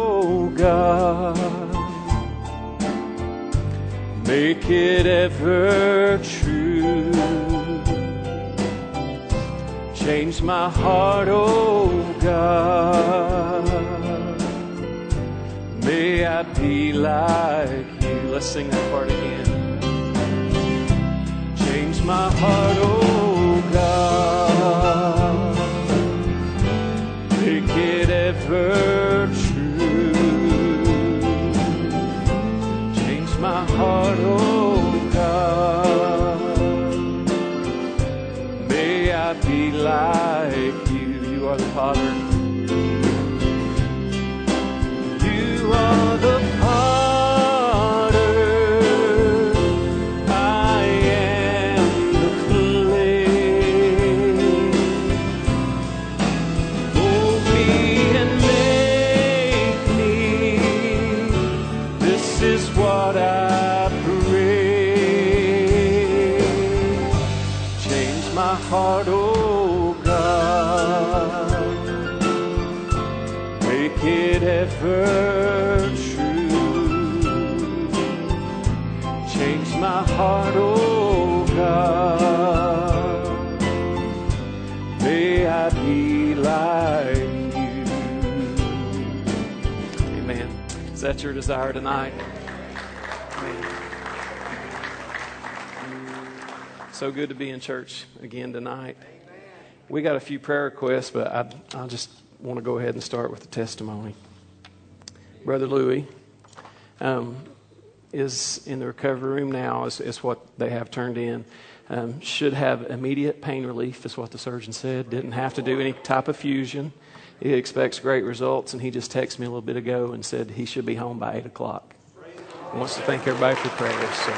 oh God. Make it ever true. Change my heart, oh God. May I be like you. Let's sing that part again. Change my heart, oh God. Make it ever true. Change my heart, oh God. May I be like you. You are the Father. You are the Potter. I am the clay. Mold me and make me. This is what I pray. Change my heart, oh God. Make it ever true. Change my heart, oh God. May I be like you. Amen. Is that your desire tonight? Amen. So good to be in church again tonight. We got a few prayer requests, but I just want to go ahead and start with the testimony. Brother Louis is in the recovery room now, is what they have turned in. Should have immediate pain relief, is what the surgeon said. Didn't have to do any type of fusion. He expects great results, and he just texted me a little bit ago and said he should be home by 8 o'clock. He wants to thank everybody for prayers. So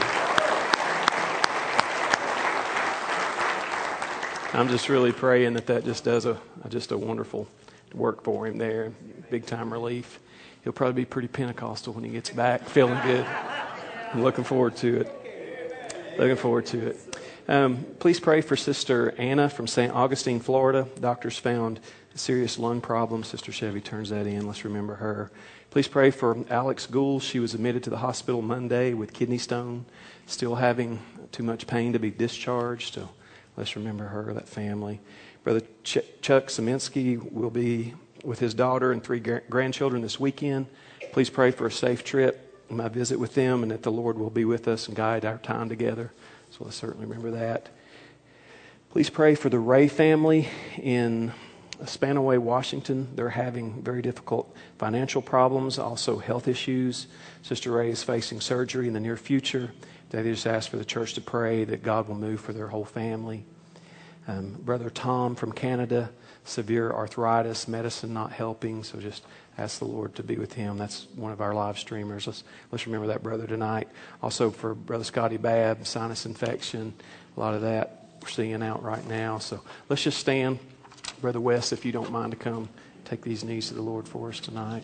I'm just really praying that just does a wonderful work for him there. Big time relief. He'll probably be pretty Pentecostal when he gets back, feeling good. I'm looking forward to it. Please pray for Sister Anna from St. Augustine, Florida. Doctors found a serious lung problem. Sister Chevy turns that in. Let's remember her. Please pray for Alex Gould. She was admitted to the hospital Monday with kidney stone, still having too much pain to be discharged. So let's remember her, that family. Brother Chuck Saminsky will be with his daughter and 3 grandchildren this weekend. Please pray for a safe trip, my visit with them, and that the Lord will be with us and guide our time together. So let's certainly remember that. Please pray for the Ray family in Spanaway, Washington. They're having very difficult financial problems, also health issues. Sister Ray is facing surgery in the near future. They just ask for the church to pray that God will move for their whole family. Brother Tom from Canada, severe arthritis, medicine not helping, so just ask the Lord to be with him. That's one of our live streamers. Let's remember that brother tonight. Also for Brother Scotty Babb, sinus infection, a lot of that we're seeing out right now. So let's just stand. Brother Wes, if you don't mind to come take these knees to the Lord for us tonight.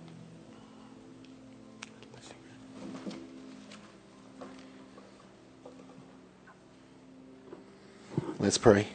Let's pray.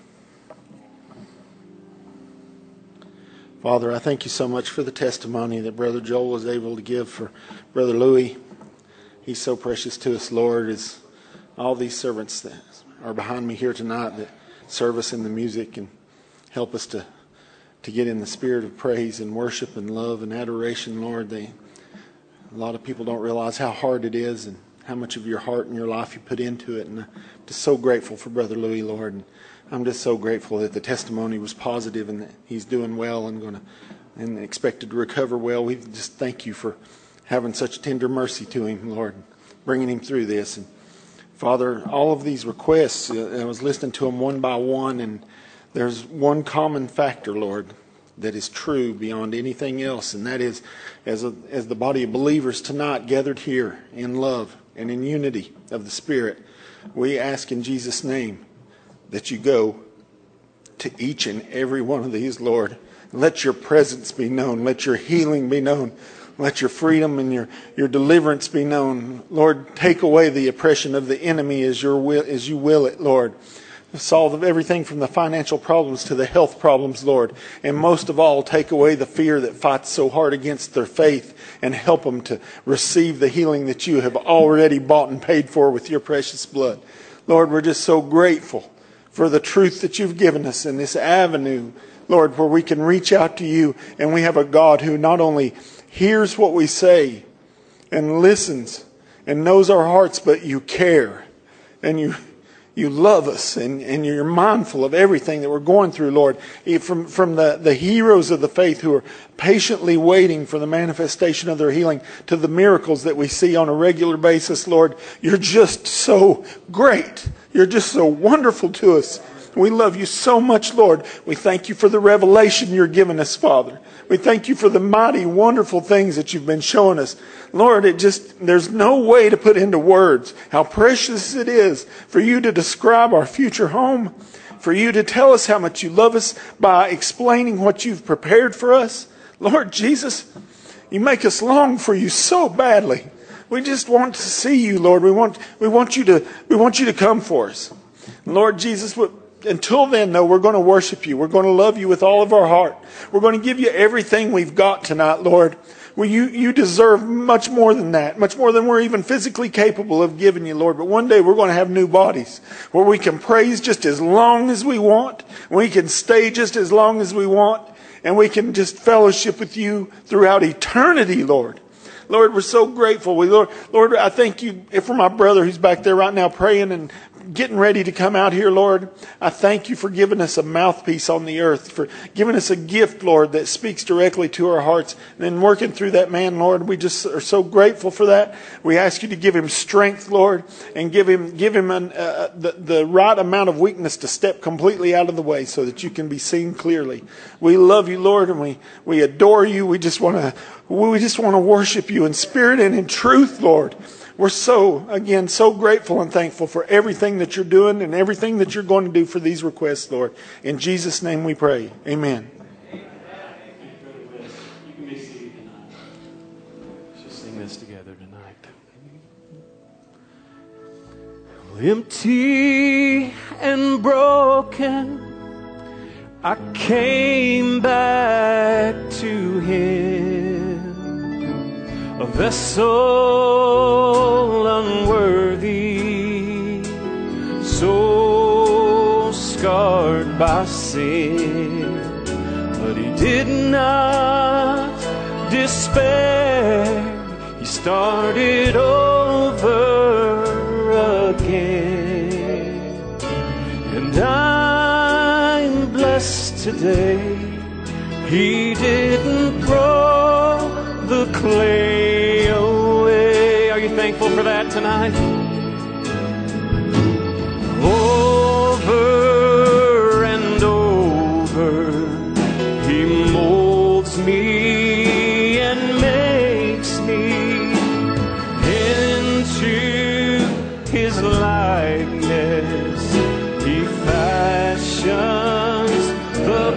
Father, I thank you so much for the testimony that Brother Joel was able to give for Brother Louis. He's so precious to us, Lord, as all these servants that are behind me here tonight that serve us in the music and help us to get in the spirit of praise and worship and love and adoration, Lord. A lot of people don't realize how hard it is and how much of your heart and your life you put into it. And I'm just so grateful for Brother Louis, Lord. And I'm just so grateful that the testimony was positive and that he's doing well and expected to recover well. We just thank you for having such tender mercy to him, Lord, bringing him through this. And Father, all of these requests, I was listening to them one by one, and there's one common factor, Lord, that is true beyond anything else, and that is, as the body of believers tonight gathered here in love and in unity of the Spirit, we ask in Jesus' name that you go to each and every one of these, Lord. Let your presence be known. Let your healing be known. Let your freedom and your deliverance be known. Lord, take away the oppression of the enemy as you will it, Lord. Solve everything from the financial problems to the health problems, Lord. And most of all, take away the fear that fights so hard against their faith and help them to receive the healing that you have already bought and paid for with your precious blood. Lord, we're just so grateful for the truth that you've given us in this avenue, Lord, where we can reach out to you, and we have a God who not only hears what we say and listens and knows our hearts, but you care and you love us, and you're mindful of everything that we're going through, Lord. From the heroes of the faith who are patiently waiting for the manifestation of their healing to the miracles that we see on a regular basis, Lord, you're just so great. You're just so wonderful to us. We love you so much, Lord. We thank you for the revelation you're giving us, Father. We thank you for the mighty, wonderful things that you've been showing us. Lord, there's no way to put into words how precious it is for you to describe our future home, for you to tell us how much you love us by explaining what you've prepared for us. Lord Jesus, you make us long for you so badly. We just want to see you, Lord. We want you to come for us. Lord Jesus, until then, though, we're going to worship you. We're going to love you with all of our heart. We're going to give you everything we've got tonight, Lord. Well, you deserve much more than that, much more than we're even physically capable of giving you, Lord. But one day we're going to have new bodies where we can praise just as long as we want. We can stay just as long as we want. And we can just fellowship with you throughout eternity, Lord. Lord, we're so grateful. Lord, I thank you for my brother who's back there right now praying and getting ready to come out here, Lord. I thank you for giving us a mouthpiece on the earth, for giving us a gift, Lord, that speaks directly to our hearts. And then working through that man, Lord, we just are so grateful for that. We ask you to give him strength, Lord, and give him the right amount of weakness to step completely out of the way so that you can be seen clearly. We love you, Lord, and we adore you. We just want to worship you in spirit and in truth, Lord. We're so grateful and thankful for everything that you're doing and everything that you're going to do for these requests, Lord. In Jesus' name we pray. Amen. You can be seated tonight. Let's just sing this together tonight. Empty and broken, I came back to him, a vessel unworthy, so scarred by sin, but he did not despair. He started over again, and I'm blessed today. He didn't throw the clay away. Are you thankful for that tonight? Over and over, he molds me and makes me into his likeness. He fashions the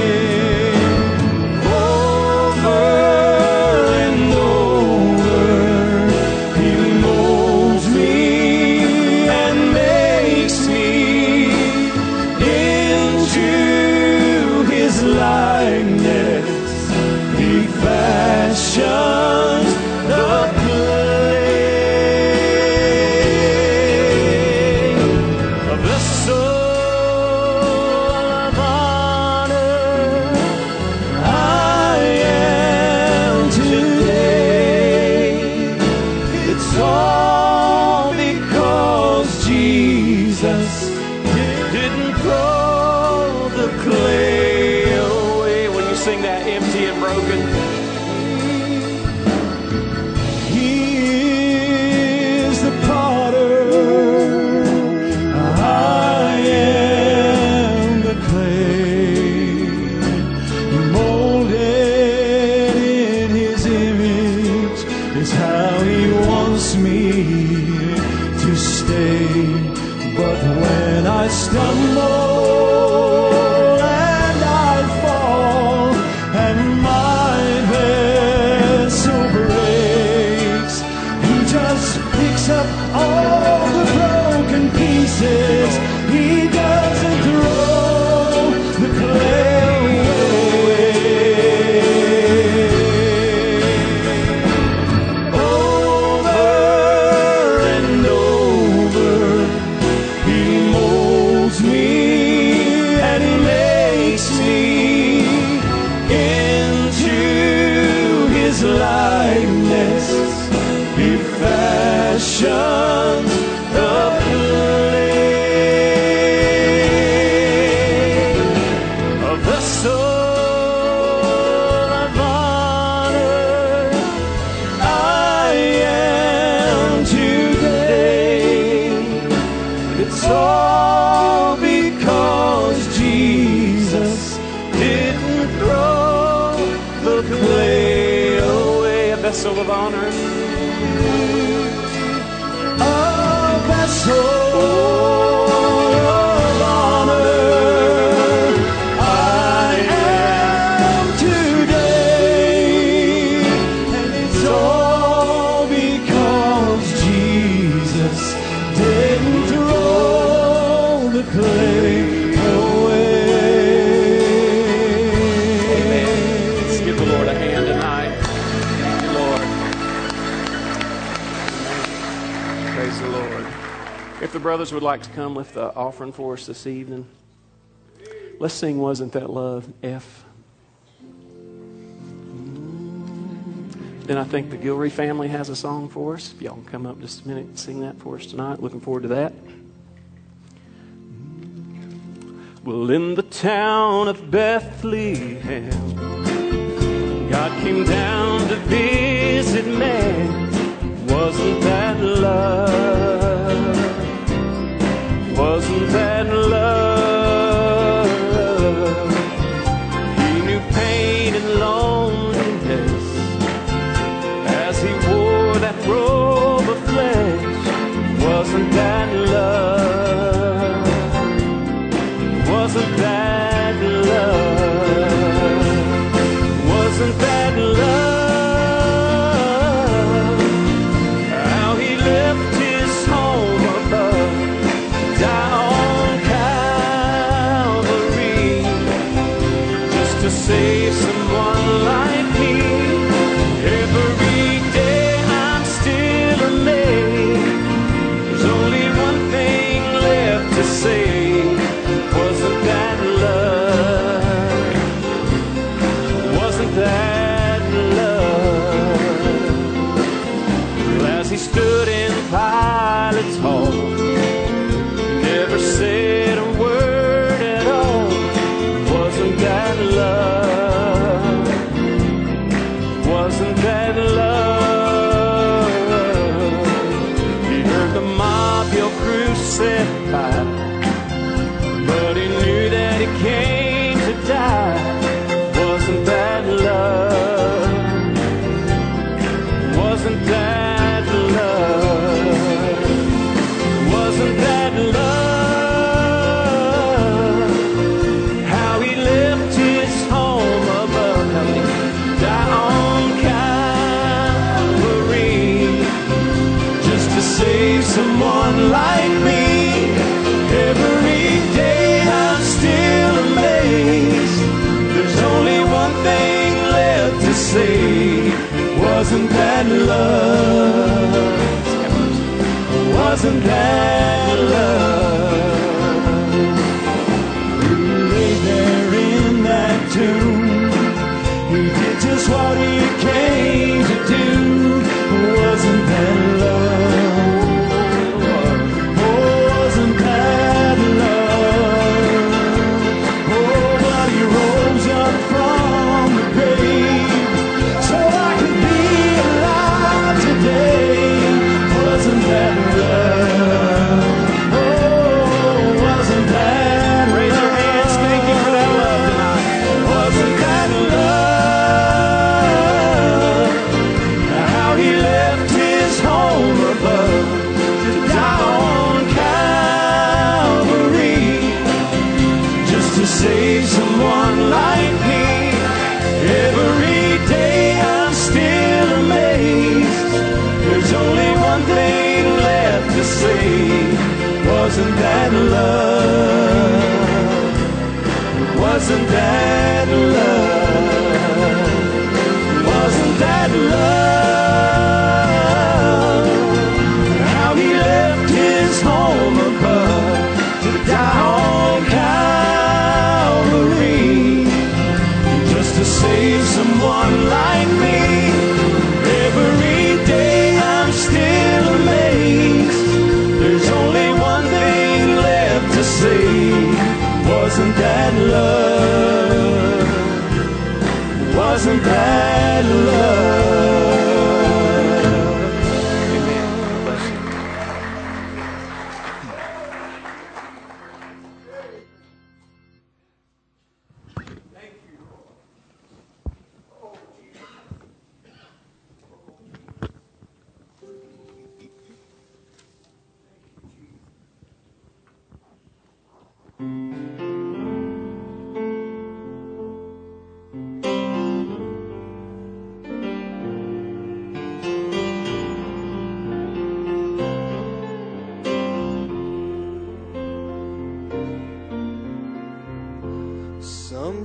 over and over. how He wants me to stay. But when I stumble and I fall and my vessel breaks, He just picks up all the broken pieces. He doesn't throw the clay away. Over and over, He molds me and He makes me into His likeness. He fashions the clay, a vessel of honor I am today. It's all because Jesus didn't throw the clay away. A vessel of honor. A vessel of honor I am today. And it's all because Jesus didn't throw the clay away. Let's give the Lord a hand tonight. Thank you, Lord. Praise the Lord. If the brothers would like to come lift the offering for us this evening, let's sing Wasn't That Love, F. Then I think the Gilry family has a song for us. If y'all can come up just a minute and sing that for us tonight. Looking forward to that. Well, in the town of Bethlehem, God came down to visit man. Wasn't that love? Wasn't that love? He knew pain and loneliness as He wore that robe of flesh. Wasn't that love? Wasn't that love? Wasn't that love? How He left His home above, died on Calvary, just to save someone like me. Every day I'm still amazed. There's only one thing left to say. Wasn't that love? Wasn't that love? Well, as He stood in Pilate's hall, never said a word at all. Wasn't that love? Wasn't that love? He heard the mob yell crucify, but He knew that He came to die. Wasn't that love? Wasn't that love? Wasn't that love? How He left His home above, died on Calvary, just to save someone like me. Every day I'm still amazed. There's only one thing left to say. Wasn't that love? Wasn't that love? Who lay there in that tomb? He did just what He came to do. Wasn't that love? Wasn't that love? Oh, but He rose up from the grave so I could be alive today. Wasn't that love? Oh,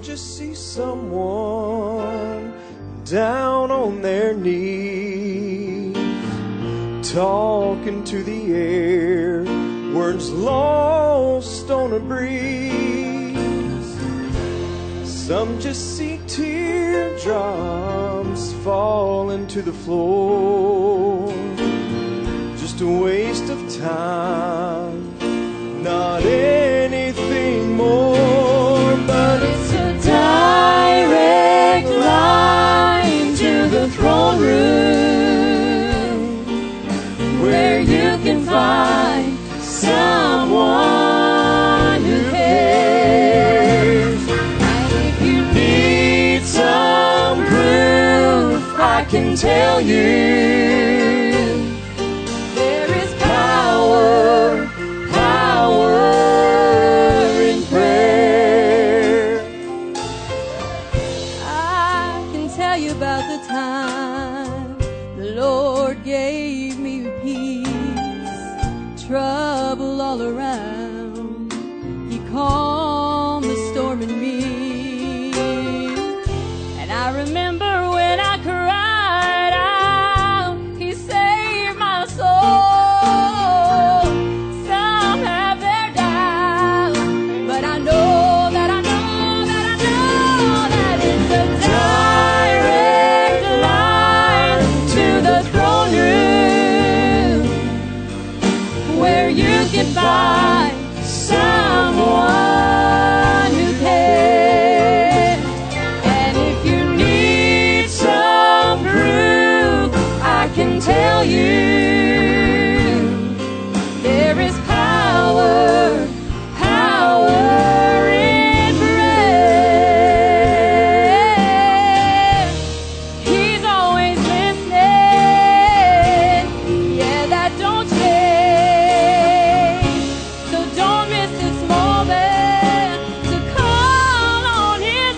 just see someone down on their knees, talking to the air, words lost on a breeze. Some just see teardrops falling to the floor, just a waste of time, not anything more. But it's a direct line to the throne room, where you can find someone who cares. And if you need some proof, I can tell you there is power in prayer. I can tell you about the time the Lord gave me peace, trouble all around, He calmed the storm in me. And I remember when I cried out, He saved my soul. Some have their doubts, but I know that it's a direct line to the throne room, where you can find someone who cares. And if you need some proof, I can tell you there is power in prayer. He's always listening, yeah, that don't change. So don't miss this moment to call on His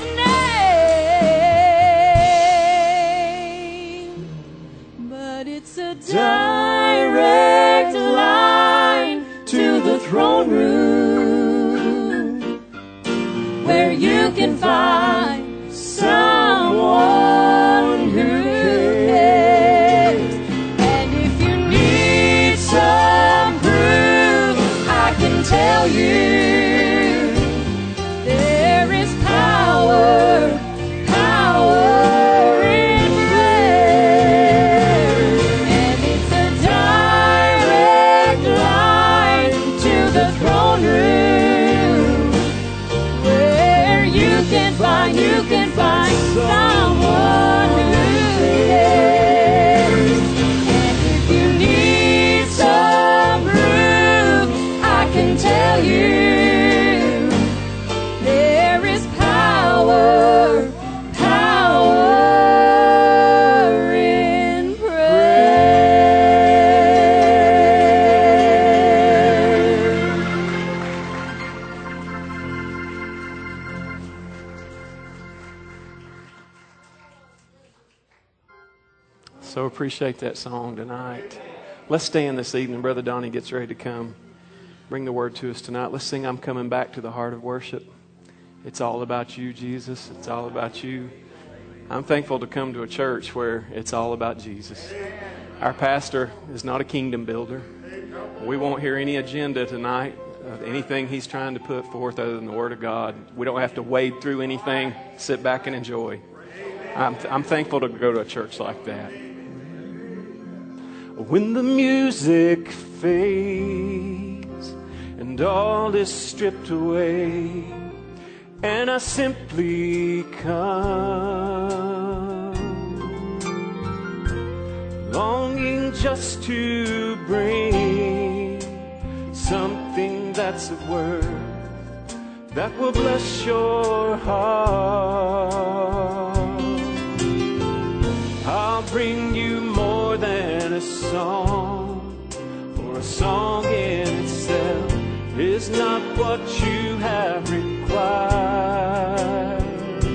name. But it's a direct line to the throne room, where you can find someone who cares. And if you need some proof, I can tell you there is power in prayer. And it's a direct line to the throne room, where you can find someone who cares. And if you need some proof, I can tell you there is power in prayer. So appreciate that song tonight. Let's stand this evening. Brother Donnie gets ready to come bring the word to us tonight. Let's sing I'm Coming Back to the Heart of Worship. It's all about you, Jesus. It's all about you. I'm thankful to come to a church where it's all about Jesus. Our pastor is not a kingdom builder. We won't hear any agenda tonight of anything he's trying to put forth other than the Word of God. We don't have to wade through anything. Sit back and enjoy. I'm thankful to go to a church like that. When the music fades and all is stripped away, and I simply come, longing just to bring something that's of worth that will bless your heart. I'll bring you more than a song, for a song in itself is not what you have required.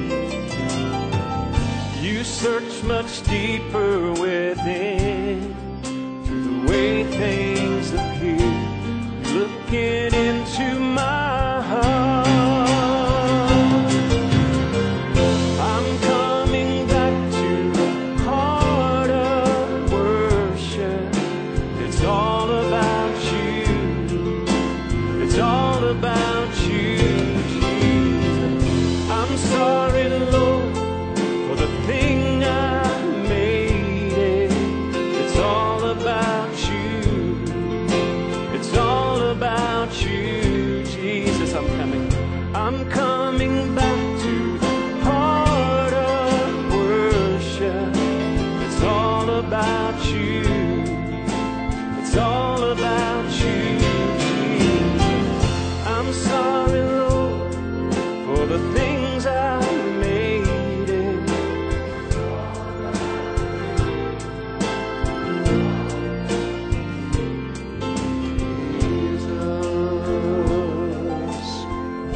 You search much deeper within, through the way things appear, looking into my heart. you. It's all about you, Jesus. I'm sorry, Lord, for the things I made it. Jesus.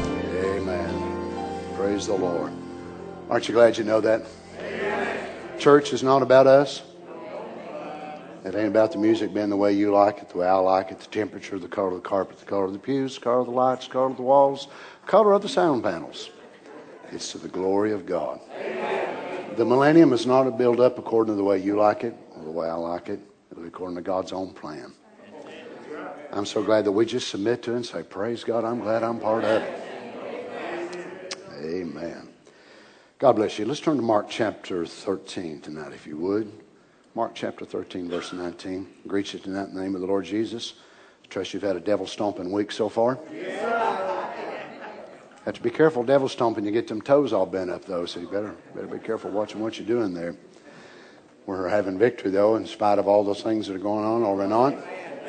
Amen. Praise the Lord. Aren't you glad you know that? Church is not about us. It ain't about the music being the way you like it, the way I like it, the temperature, the color of the carpet, the color of the pews, the color of the lights, the color of the walls, the color of the sound panels. It's to the glory of God. The millennium is not built up according to the way you like it or the way I like it. It'll be according to God's own plan. I'm so glad that we just submit to it and say, praise God, I'm glad I'm part of it. Amen. God bless you. Let's turn to Mark chapter 13 tonight, if you would. Mark chapter 13, verse 19. I greet you tonight in the name of the Lord Jesus. I trust you've had a devil stomping week so far. Have to be careful devil stomping. You get them toes all bent up, though, so you better be careful watching what you're doing there. We're having victory, though, in spite of all those things that are going on, are we not?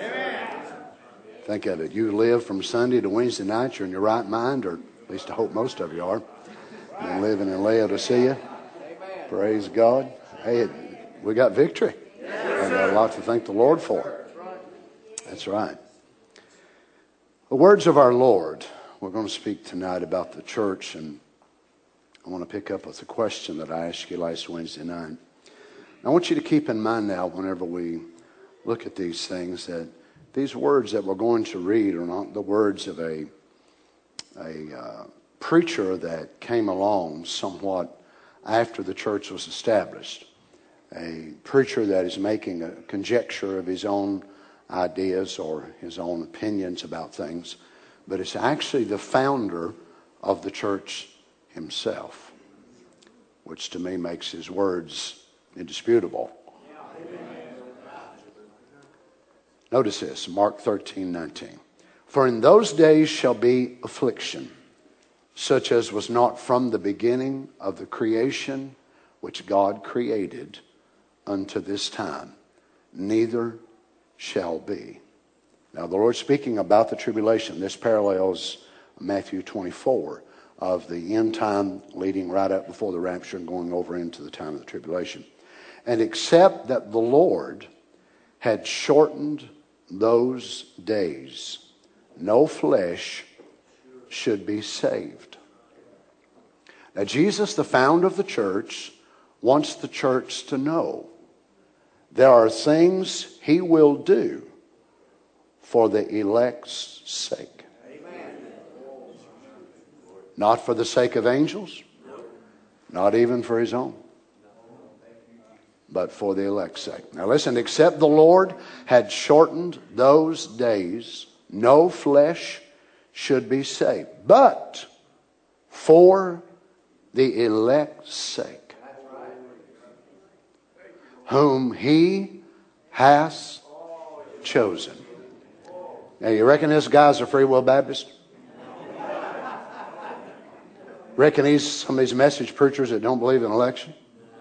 Think of it. You live from Sunday to Wednesday night. You're in your right mind, or at least I hope most of you are. You're living in Laodicea. Praise God. Hey, we got victory. I've got a lot to thank the Lord for. That's right. The words of our Lord. We're going to speak tonight about the church, and I want to pick up with the question that I asked you last Wednesday night. I want you to keep in mind now, whenever we look at these things, that these words that we're going to read are not the words of a preacher that came along somewhat after the church was established. A preacher that is making a conjecture of his own ideas or his own opinions about things. But it's actually the founder of the church himself, which to me makes his words indisputable. Notice this, Mark 13:19. For in those days shall be affliction, such as was not from the beginning of the creation which God created unto this time, neither shall be. Now the Lord's speaking about the tribulation. This parallels Matthew 24 of the end time leading right up before the rapture and going over into the time of the tribulation. And except that the Lord had shortened those days, no flesh should be saved. Now Jesus, the founder of the church, wants the church to know there are things he will do for the elect's sake. Amen. Not for the sake of angels, not even for his own, but for the elect's sake. Now listen, except the Lord had shortened those days, no flesh should be saved, but for the elect's sake, whom he has chosen. Now, you reckon this guy's a Free Will Baptist? Reckon he's some of these message preachers that don't believe in election?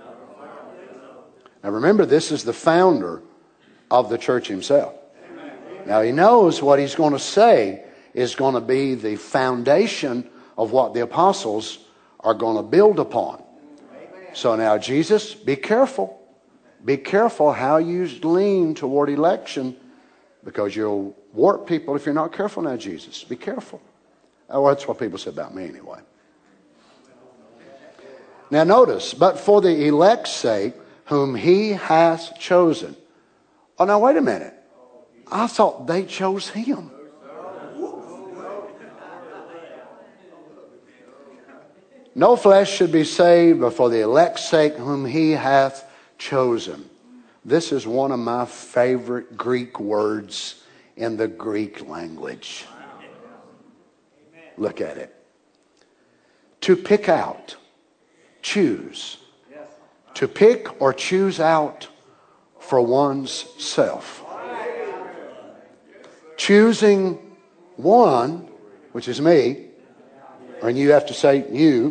Now, remember, this is the founder of the church himself. Now, he knows what he's going to say is going to be the foundation of what the apostles are going to build upon. So now, Jesus, be careful. Be careful how you lean toward election, because you'll warp people if you're not careful now, Jesus. Be careful. Oh, that's what people say about me anyway. Now notice, but for the elect's sake, whom he has chosen. Oh, now wait a minute. I thought they chose him. No flesh should be saved, but for the elect's sake, whom he hath chosen. This is one of my favorite Greek words in the Greek language. Look at it. To pick out, choose. To pick or choose out for one's self. Choosing one, which is me, and you have to say you.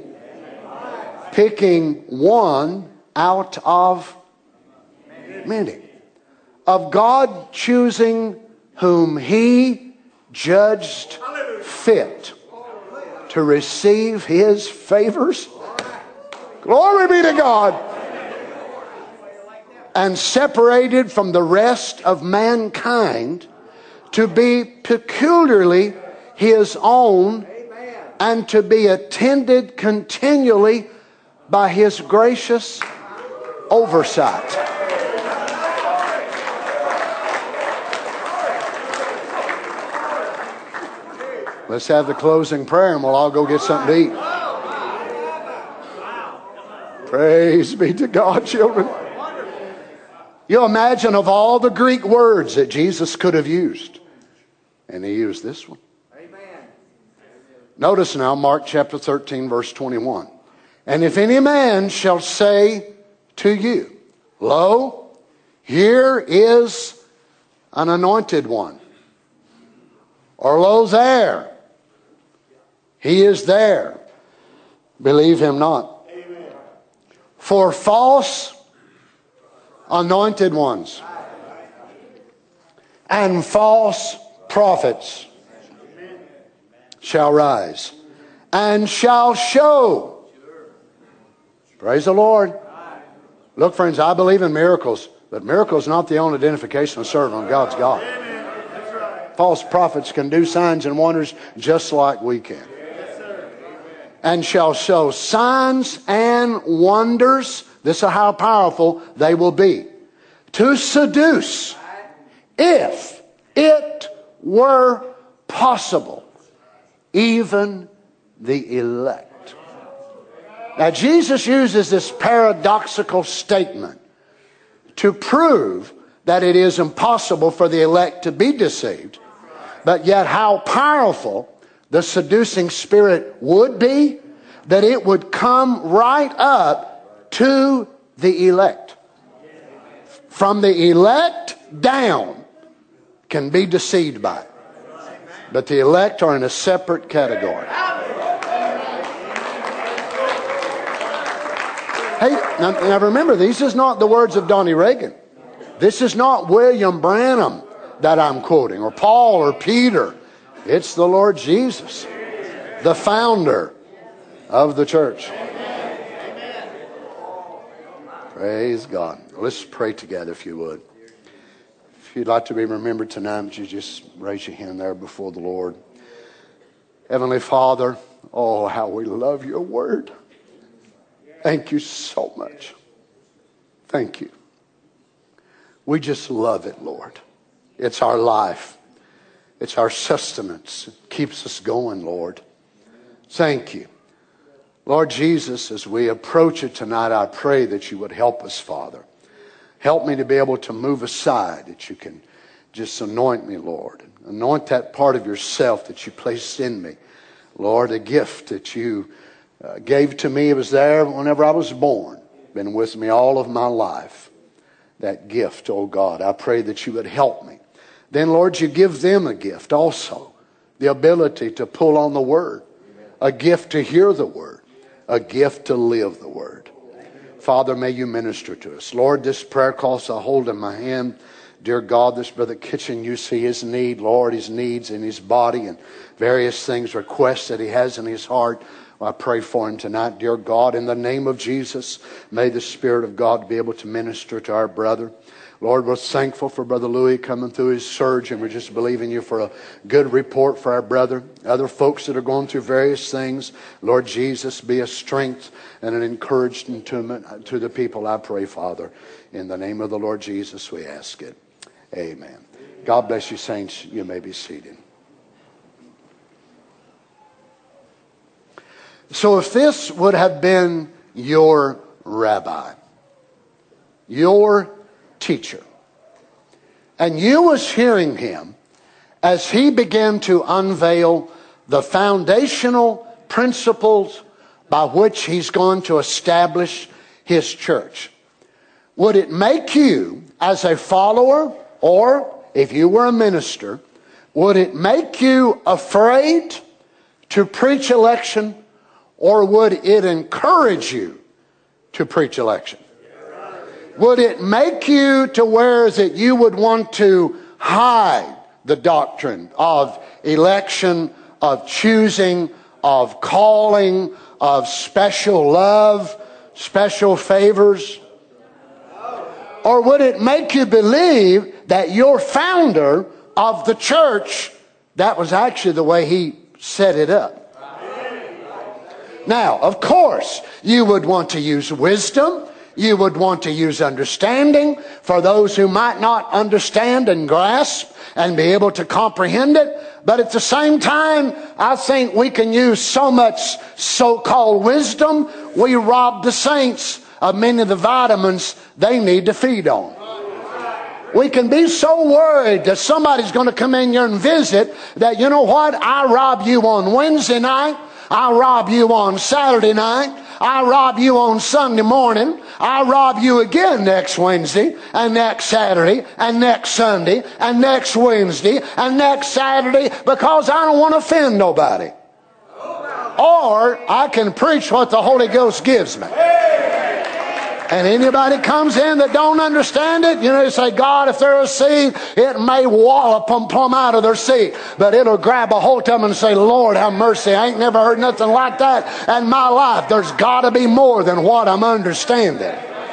Picking one out of many. of God choosing whom He judged fit to receive His favors. Glory be to God. And separated from the rest of mankind to be peculiarly His own and to be attended continually by His gracious oversight. Let's have the closing prayer and we'll all go get something to eat. Praise be to God, children. You imagine of all the Greek words that Jesus could have used, and He used this one. Notice now Mark chapter 13 verse 21. And if any man shall say to you, Lo, here is an anointed one. Or lo, there. He is there. Believe him not. Amen. For false anointed ones and false prophets shall rise and shall show. Praise the Lord. Look, friends, I believe in miracles, but miracles are not the only identification of servant of God's God. False prophets can do signs and wonders just like we can. And shall show signs and wonders. This is how powerful they will be. To seduce, if it were possible, even the elect. Now Jesus uses this paradoxical statement to prove that it is impossible for the elect to be deceived, but yet how powerful the seducing spirit would be, that it would come right up to the elect. From the elect down can be deceived by it. But the elect are in a separate category. Hey, now remember, these is not the words of Donnie Reagan. This is not William Branham that I'm quoting, or Paul or Peter. It's the Lord Jesus, the founder of the church. Praise God. Let's pray together if you would. If you'd like to be remembered tonight, would you just raise your hand there before the Lord. Heavenly Father, oh, how we love your word. Thank you so much. Thank you. We just love it, Lord. It's our life. It's our sustenance. It keeps us going, Lord. Thank you. Lord Jesus, as we approach it tonight, I pray that you would help us, Father. Help me to be able to move aside, that you can just anoint me, Lord. Anoint that part of yourself that you placed in me. Lord, a gift that you gave to me. It was there whenever I was born. Been with me all of my life. That gift, oh God, I pray that you would help me. Then, Lord, you give them a gift also. The ability to pull on the Word. A gift to hear the Word. A gift to live the Word. Father, may you minister to us. Lord, this prayer calls I hold in my hand. Dear God, this Brother Kitchen, you see his need, Lord, his needs in his body and various things, requests that he has in his heart. I pray for him tonight, dear God, in the name of Jesus. May the Spirit of God be able to minister to our brother. Lord, we're thankful for Brother Louis coming through his surgery, and we're just believing you for a good report for our brother. Other folks that are going through various things, Lord Jesus, be a strength and an encouragement to the people, I pray, Father. In the name of the Lord Jesus, we ask it. Amen. God bless you, saints. You may be seated. So if this would have been your rabbi, your teacher, and you was hearing him as he began to unveil the foundational principles by which he's going to establish his church, would it make you, as a follower, or if you were a minister, would it make you afraid to preach election, or would it encourage you to preach election? Would it make you to where is it you would want to hide the doctrine of election, of choosing, of calling, of special love, special favors? Or would it make you believe that your founder of the church, that was actually the way he set it up? Now, of course, you would want to use wisdom. You would want to use understanding for those who might not understand and grasp and be able to comprehend it. But at the same time, I think we can use so much so-called wisdom, we rob the saints of many of the vitamins they need to feed on. We can be so worried that somebody's going to come in here and visit that, you know what, I rob you on Wednesday night, I rob you on Saturday night, I rob you on Sunday morning, I rob you again next Wednesday, and next Saturday, and next Sunday, and next Wednesday, and next Saturday, because I don't want to offend nobody. Or I can preach what the Holy Ghost gives me. And anybody comes in that don't understand it, you know, you say, God, if they're a seed, it may wallop them plumb out of their seat. But it'll grab a hold of them and say, Lord, have mercy. I ain't never heard nothing like that in my life. There's got to be more than what I'm understanding.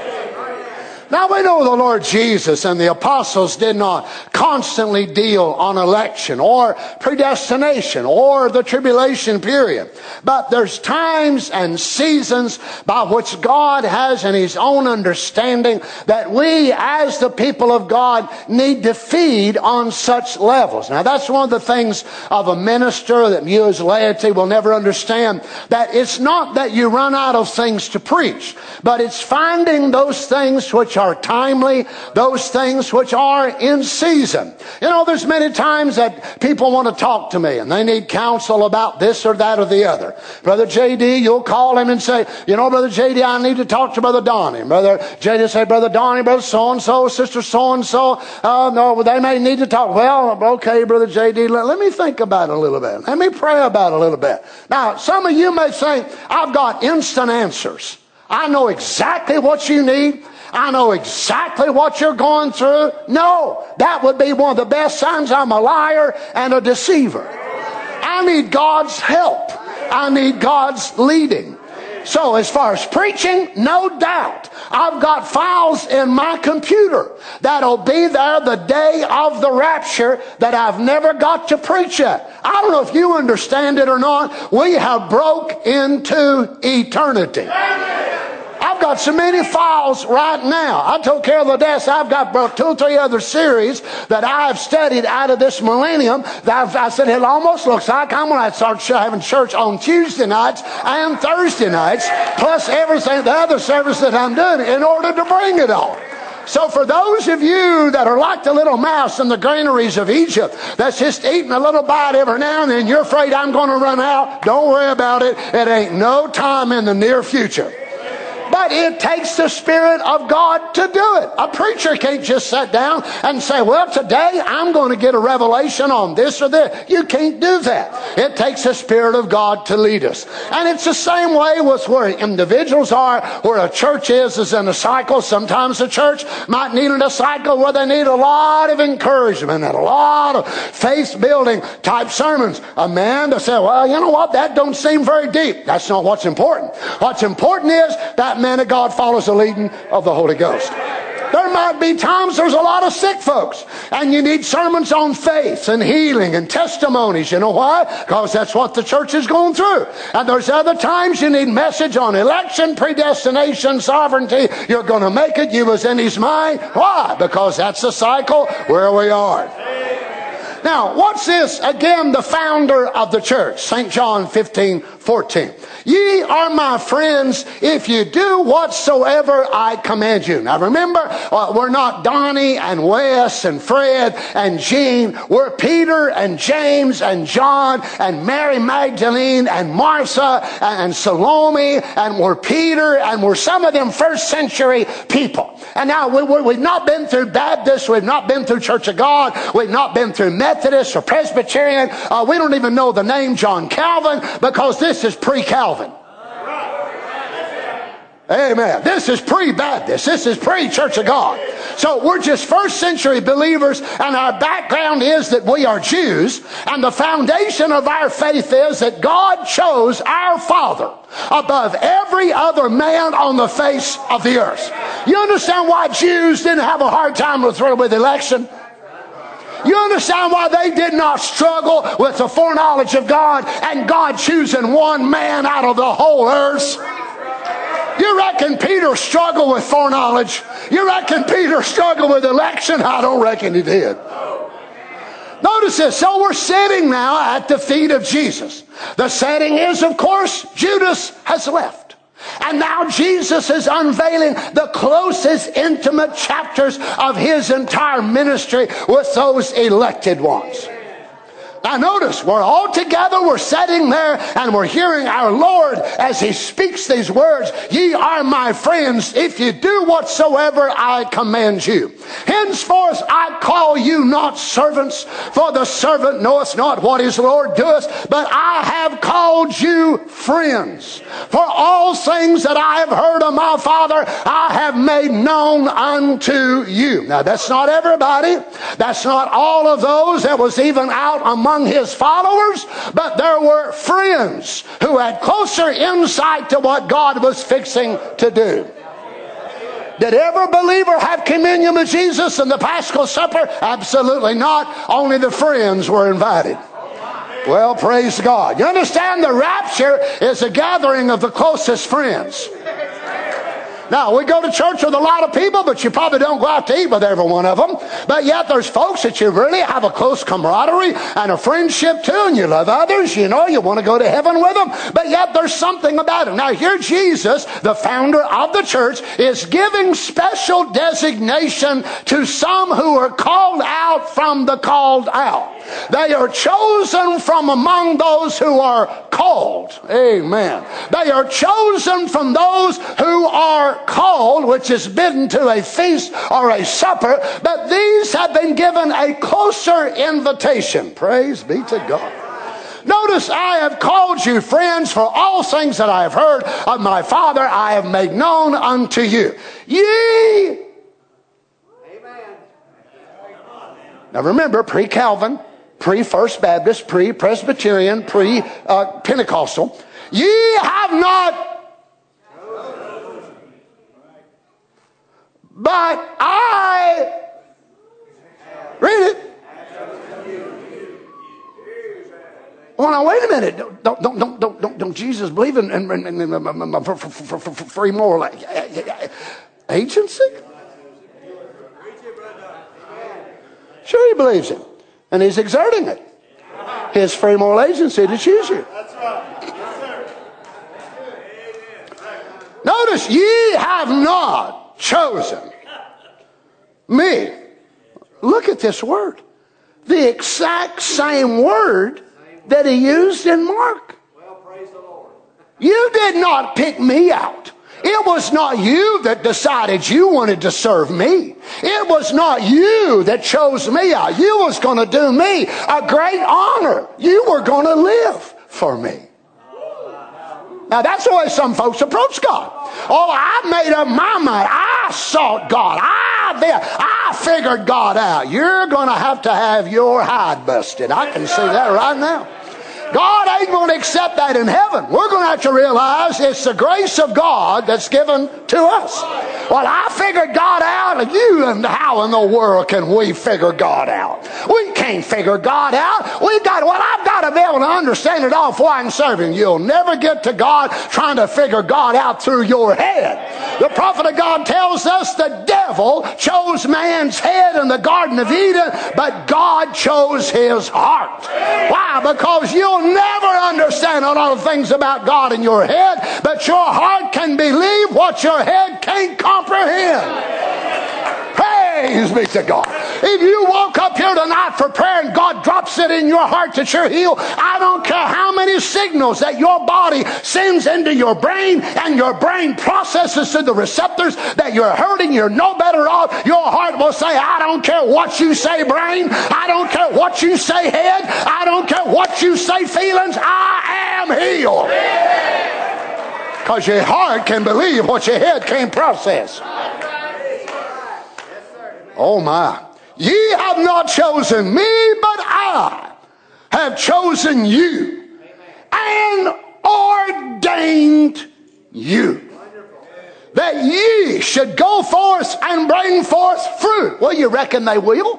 Now we know the Lord Jesus and the apostles did not constantly deal on election or predestination or the tribulation period. But there's times and seasons by which God has in His own understanding that we as the people of God need to feed on such levels. Now that's one of the things of a minister that you as laity will never understand. That it's not that you run out of things to preach, but it's finding those things which are timely, those things which are in season. You know, there's many times that people want to talk to me and they need counsel about this or that or the other. Brother J.D., you'll call him and say, you know, Brother J.D., I need to talk to Brother Donnie. Brother J.D. say, Brother Donnie, Brother so-and-so, Sister so-and-so, no, they may need to talk. Well, okay, Brother J.D., let me think about it a little bit. Let me pray about it a little bit. Now, some of you may say, I've got instant answers. I know exactly what you need. I know exactly what you're going through. No, that would be one of the best signs I'm a liar and a deceiver. I need God's help. I need God's leading. So as far as preaching, no doubt, I've got files in my computer that'll be there the day of the rapture that I've never got to preach at. I don't know if you understand it or not. We have broke into eternity. I've got so many files right now. I told Carol the desk I've got about 2 or 3 other series that I've studied out of this millennium that I said it almost looks like I'm going to start having church on Tuesday nights and Thursday nights, plus everything, the other service that I'm doing in order to bring it on. So for those of you that are like the little mouse in the granaries of Egypt that's just eating a little bite every now and then, you're afraid I'm going to run out, don't worry about it. It ain't no time in the near future. But it takes the Spirit of God to do it. A preacher can't just sit down and say, well, today I'm going to get a revelation on this or that. You can't do that. It takes the Spirit of God to lead us. And it's the same way with where individuals are, where a church is in a cycle. Sometimes the church might need a cycle where they need a lot of encouragement and a lot of faith-building type sermons. A man to say, well, you know what, that don't seem very deep. That's not what's important. What's important is that man of God follows the leading of the Holy Ghost. There might be times there's a lot of sick folks and you need sermons on faith and healing and testimonies. You know why? Because that's what the church is going through. And there's other times you need message on election, predestination, sovereignty. You're going to make it. You was in His mind. Why? Because that's the cycle where we are. Now, what's this? Again, the founder of the church, St. John 15:14. Ye are my friends if you do whatsoever I command you. Now remember, we're not Donnie and Wes and Fred and Jean. We're Peter and James and John and Mary Magdalene and Martha and Salome, and we're Peter, and we're some of them first century people. And now we've not been through Baptist, we've not been through Church of God, we've not been through Methodist or Presbyterian. We don't even know the name John Calvin, because this is pre-Calvin. Amen. This is pre-Baptist. This is pre-Church of God. So we're just first century believers, and our background is that we are Jews, and the foundation of our faith is that God chose our Father above every other man on the face of the earth. You understand why Jews didn't have a hard time with election? You understand why they did not struggle with the foreknowledge of God and God choosing one man out of the whole earth? You reckon Peter struggled with foreknowledge? You reckon Peter struggled with election? I don't reckon he did. Notice this. So we're sitting now at the feet of Jesus. The setting is, of course, Judas has left. And now Jesus is unveiling the closest intimate chapters of his entire ministry with those elected ones. Now notice, we're all together, we're sitting there, and we're hearing our Lord as he speaks these words, "Ye are my friends, if you do whatsoever I command you. Henceforth I call you not servants, for the servant knoweth not what his Lord doeth, but I have called you friends. For all things that I have heard of my Father, I have made known unto you." Now that's not everybody. That's not all of those that was even out among his followers, but there were friends who had closer insight to what God was fixing to do. Did every believer have communion with Jesus in the Paschal Supper? Absolutely not. Only the friends were invited. Well, praise God. You understand, the rapture is a gathering of the closest friends. Now, we go to church with a lot of people, but you probably don't go out to eat with every one of them. But yet there's folks that you really have a close camaraderie and a friendship to, and you love others. You know, you want to go to heaven with them. But yet there's something about it. Now, here Jesus, the founder of the church, is giving special designation to some who are called out from the called out. They are chosen from among those who are called. Amen. They are chosen from those who are called, which is bidden to a feast or a supper, but these have been given a closer invitation. Praise be to God. Notice, I have called you friends, for all things that I have heard of my Father I have made known unto you. Ye. Amen. Now remember, pre-Calvin, pre-First Baptist, pre-Presbyterian, pre-Pentecostal. Ye have not, but I, read it. Well, now wait a minute. Don't Jesus believe in free moral agency? Sure, he believes it, and he's exerting it. His free moral agency to choose you. Notice, ye have not chosen me. Look at this word. The exact same word that he used in Mark. Well, praise the Lord. You did not pick me out. It was not you that decided you wanted to serve me. It was not you that chose me out. You was going to do me a great honor. You were going to live for me. Now that's the way some folks approach God. Oh, I made up my mind. I sought God. I figured God out. You're going to have your hide busted. I can see that right now. God ain't going to accept that in heaven. We're going to have to realize it's the grace of God that's given to us. Well, I figured God out, and how in the world can we figure God out? We can't figure God out. I've got to be able to understand it all before I can serve Him. You'll never get to God trying to figure God out through your head. The prophet of God tells us the devil chose man's head in the Garden of Eden, but God chose his heart. Why? Because you'll never understand a lot of things about God in your head, but your heart can believe what your head can't comprehend. Praise be to God. If you woke up here tonight for prayer and God drops it in your heart that you're healed, I don't care how many signals that your body sends into your brain and your brain processes to the receptors that you're hurting, you're no better off. Your heart will say, I don't care what you say, brain. I don't care what you say, head. I don't care what you say, feelings. I am healed. Because your heart can believe what your head can't process. Oh my. Ye have not chosen me, but I have chosen you and ordained you, that ye should go forth and bring forth fruit. Well, you reckon they will?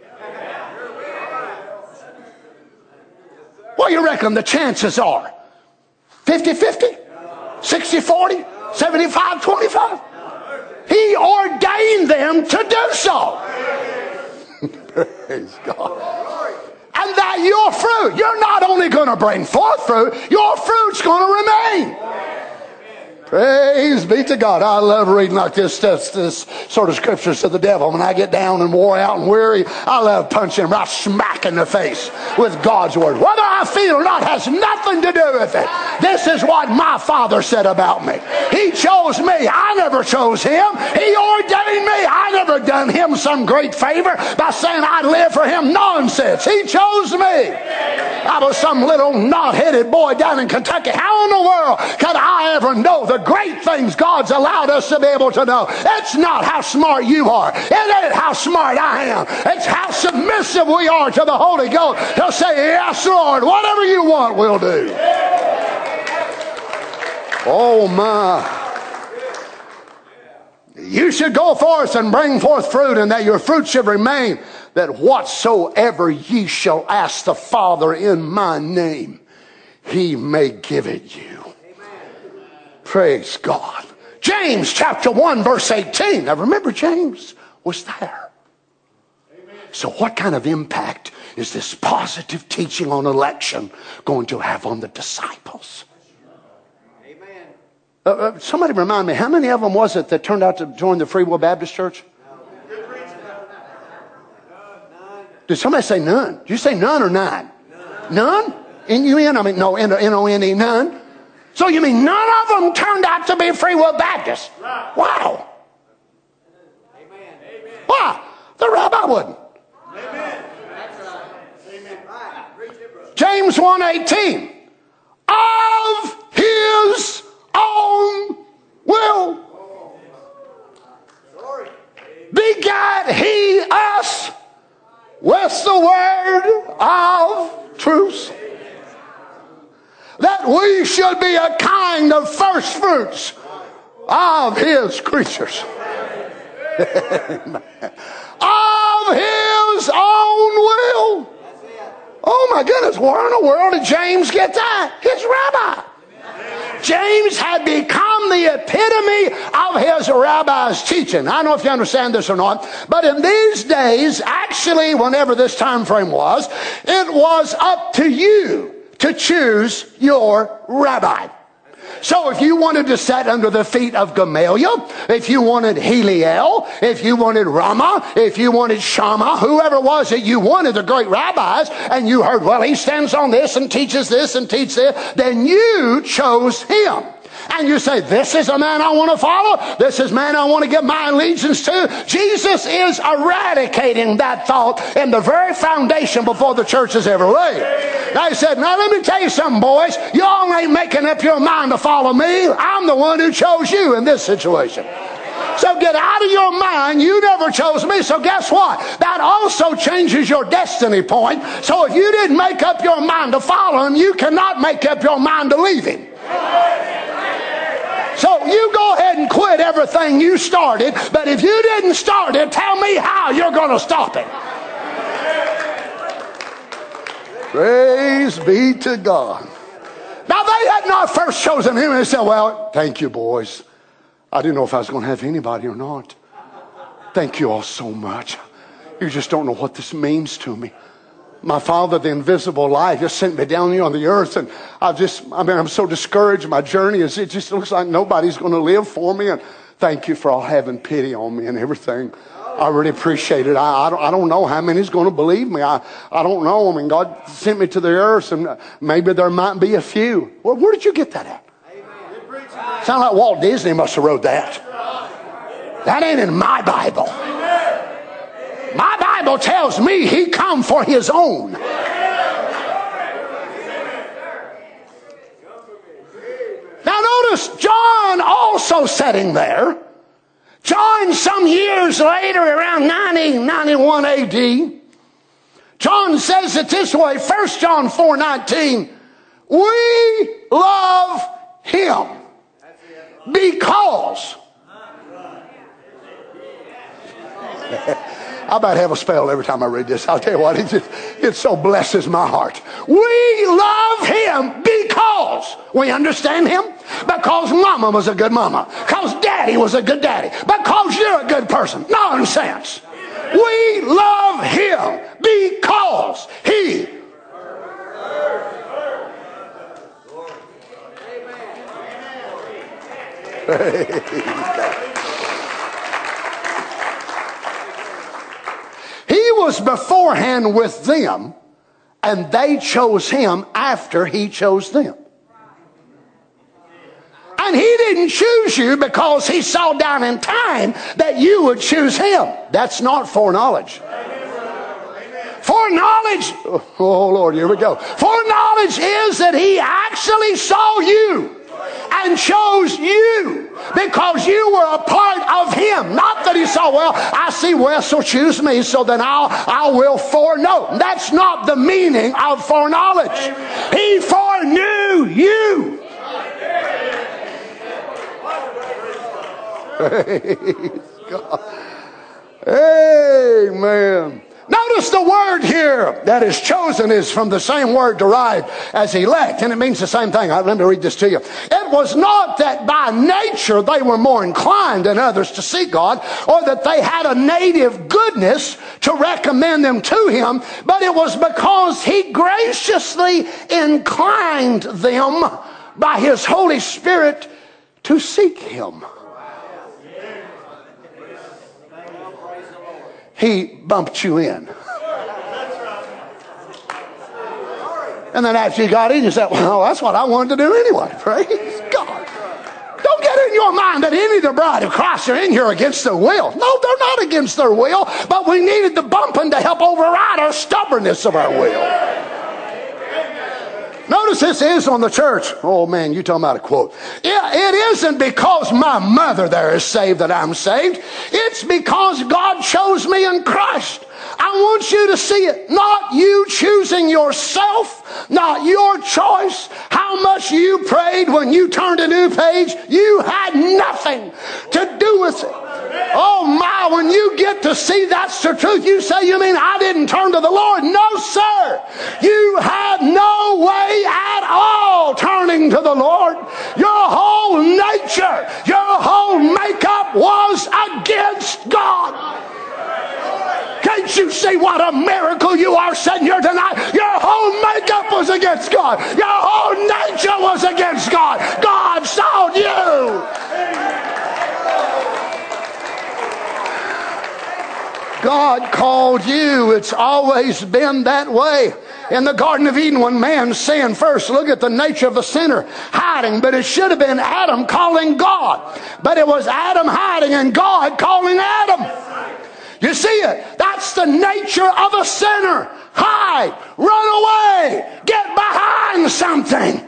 What do you reckon the chances are? 50-50? 60-40? 75-25? He ordained them to do so. Praise God. And that your fruit, you're not only going to bring forth fruit, your fruit's going to remain. Praise be to God. I love reading like this sort of scriptures to the devil. When I get down and wore out and weary, I love punching him right smack in the face with God's word. Whether I feel or not has nothing to do with it. This is what my Father said about me. He chose me. I never chose him. He ordained me. I never done him some great favor by saying I live for him. Nonsense. He chose me. I was some little knot-headed boy down in Kentucky. How in the world could I ever know the great things God's allowed us to be able to know? It's not how smart you are. It ain't how smart I am. It's how submissive we are to the Holy Ghost to say, yes, Lord, whatever you want, we'll do. Oh, my. You should go forth and bring forth fruit, and that your fruit should remain, that whatsoever ye shall ask the Father in my name, he may give it you. Praise God. James chapter 1 verse 18. Now remember, James was there. So what kind of impact is this positive teaching on election going to have on the disciples? Somebody remind me, how many of them was it that turned out to join the Free Will Baptist Church? Did somebody say none? Did you say none or nine? None? N-U-N? I mean, no, N-O-N-E, none. So you mean none of them turned out to be Free Will Baptists? Wow. Why? The rabbi wouldn't. James 1:18. Of his own will begat he us with the word of truth, that we should be a kind of first fruits of his creatures. Of his own will. Oh my goodness, where in the world did James get that? His rabbi. James had become the epitome of his rabbi's teaching. I don't know if you understand this or not, but in these days, actually, whenever this time frame was, it was up to you to choose your rabbi. So if you wanted to sit under the feet of Gamaliel, if you wanted Heliel, if you wanted Ramah, if you wanted Shammah, whoever it was that you wanted, the great rabbis, and you heard, well, he stands on this and teaches this and teaches this, then you chose him. And you say, this is a man I want to follow. This is a man I want to give my allegiance to. Jesus is eradicating that thought in the very foundation before the church is ever laid. Now he said, now let me tell you something, boys. Y'all ain't making up your mind to follow me. I'm the one who chose you in this situation. So get out of your mind. You never chose me. So guess what? That also changes your destiny point. So if you didn't make up your mind to follow him, you cannot make up your mind to leave him. So you go ahead and quit everything you started, but if you didn't start it, tell me how you're going to stop it. Praise be to God. Now they had not first chosen him, and they said, well, thank you, boys. I didn't know if I was going to have anybody or not. Thank you all so much. You just don't know what this means to me. My Father, the invisible light, just sent me down here on the earth, and I'm so discouraged. My journey it just looks like nobody's going to live for me. And thank you for all having pity on me and everything. I really appreciate it. I don't know how many's going to believe me. I don't know. I mean, God sent me to the earth, and maybe there might be a few. Well, where did you get that at? Sound like Walt Disney must have wrote that. That ain't in my Bible. My Bible tells me he come for his own. Now notice, John also sitting there. John, some years later, around 91 AD, John says it this way, 1 John 4:19, we love him because I about have a spell every time I read this. I'll tell you what, it so blesses my heart. We love him because we understand him. Because mama was a good mama. Because daddy was a good daddy. Because you're a good person. Nonsense. We love him because he He was beforehand with them, and they chose him after he chose them. And he didn't choose you because he saw down in time that you would choose him. That's not foreknowledge. Foreknowledge, oh Lord, here we go. Foreknowledge is that he actually saw you and chose you because you were a part of him. Not that he saw, well, I see Wes will choose me, so then I will foreknow. That's not the meaning of foreknowledge. He foreknew you. Praise God. Amen. Notice the word here that is chosen is from the same word derived as elect, and it means the same thing. Let me read this to you. It was not that by nature they were more inclined than others to seek God, or that they had a native goodness to recommend them to him, but it was because he graciously inclined them by his Holy Spirit to seek him. He bumped you in. And then after you got in, you said, well, that's what I wanted to do anyway. Praise God. Don't get in your mind that any of the bride of Christ are in here against their will. No, they're not against their will, but we needed the bumping to help override our stubbornness of our will. Notice this is on the church. Oh man, you talking about a quote. It isn't because my mother there is saved that I'm saved. It's because God chose me in Christ. I want you to see it. Not you choosing yourself, not your choice. How much you prayed when you turned a new page, you had nothing to do with it. Oh my, when you get to see that's the truth, you say, you mean I didn't turn to the Lord? No, sir. You had no way at all turning to the Lord. Your whole nature, your whole makeup was against God. Can't you see what a miracle you are sitting here tonight? Your whole makeup was against God. Your whole nature was against God. God saw you. God called you. It's always been that way. In the Garden of Eden, when man sinned first, look at the nature of the sinner, hiding. But it should have been Adam calling God. But it was Adam hiding and God calling Adam. You see it? That's the nature of a sinner. Hide, run away, get behind something.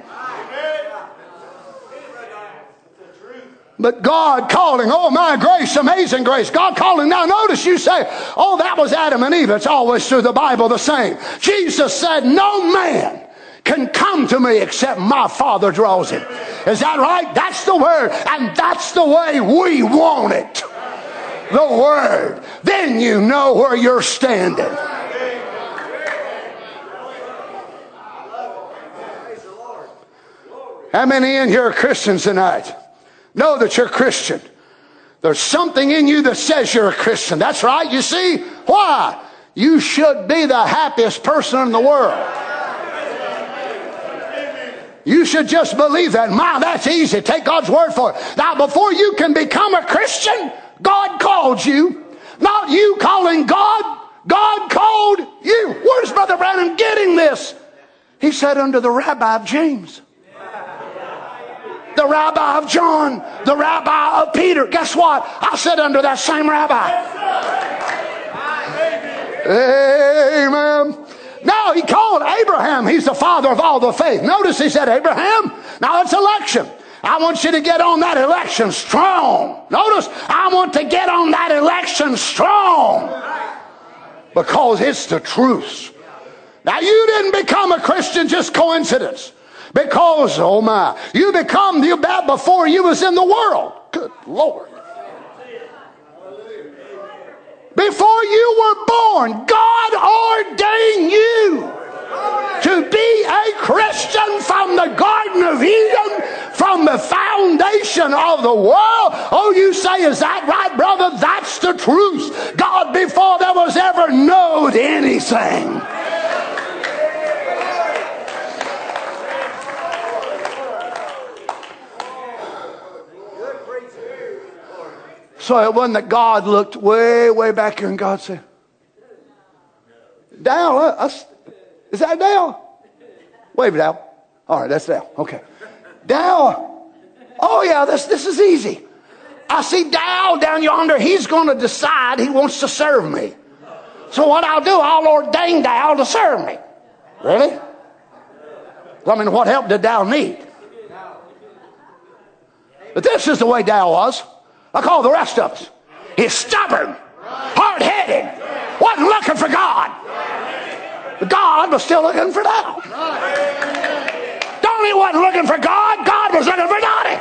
But God calling, oh my grace, amazing grace. God calling. Now notice you say, oh, that was Adam and Eve. It's always through the Bible the same. Jesus said, no man can come to me except my Father draws him. Is that right? That's the word. And that's the way we want it. The word. Then you know where you're standing. How many in here are Christians tonight? Know that you're Christian. There's something in you that says you're a Christian. That's right. You see? Why? You should be the happiest person in the world. You should just believe that. My, that's easy. Take God's word for it. Now, before you can become a Christian, God called you. Not you calling God. God called you. Where's Brother Branham getting this? He said under the rabbi of James. The rabbi of John, the rabbi of Peter. Guess what? I said under that same rabbi. Amen. Now he called Abraham. He's the father of all the faith. Notice he said Abraham. Now it's election. I want you to get on that election strong. Notice, I want to get on that election strong. Because it's the truth. Now, you didn't become a Christian just coincidence. Because, oh my, you that before you was in the world. Good Lord. Before you were born, God ordained you to be a Christian from the Garden of Eden, from the foundation of the world. Oh, you say, is that right, brother? That's the truth. God, before there was ever knowed anything. So it wasn't that God looked way, way back here and God said, Dal, is that Dal? Wave it out. All right, that's Dal. Okay. Dal. Oh, yeah, this is easy. I see Dal down yonder. He's going to decide he wants to serve me. So what I'll do, I'll ordain Dal to serve me. Really? I mean, what help did Dal need? But this is the way Dal was. Like all the rest of us. He's stubborn, hard-headed, wasn't looking for God. But God was still looking for Dal. Donnie wasn't looking for God. God was looking for Donnie.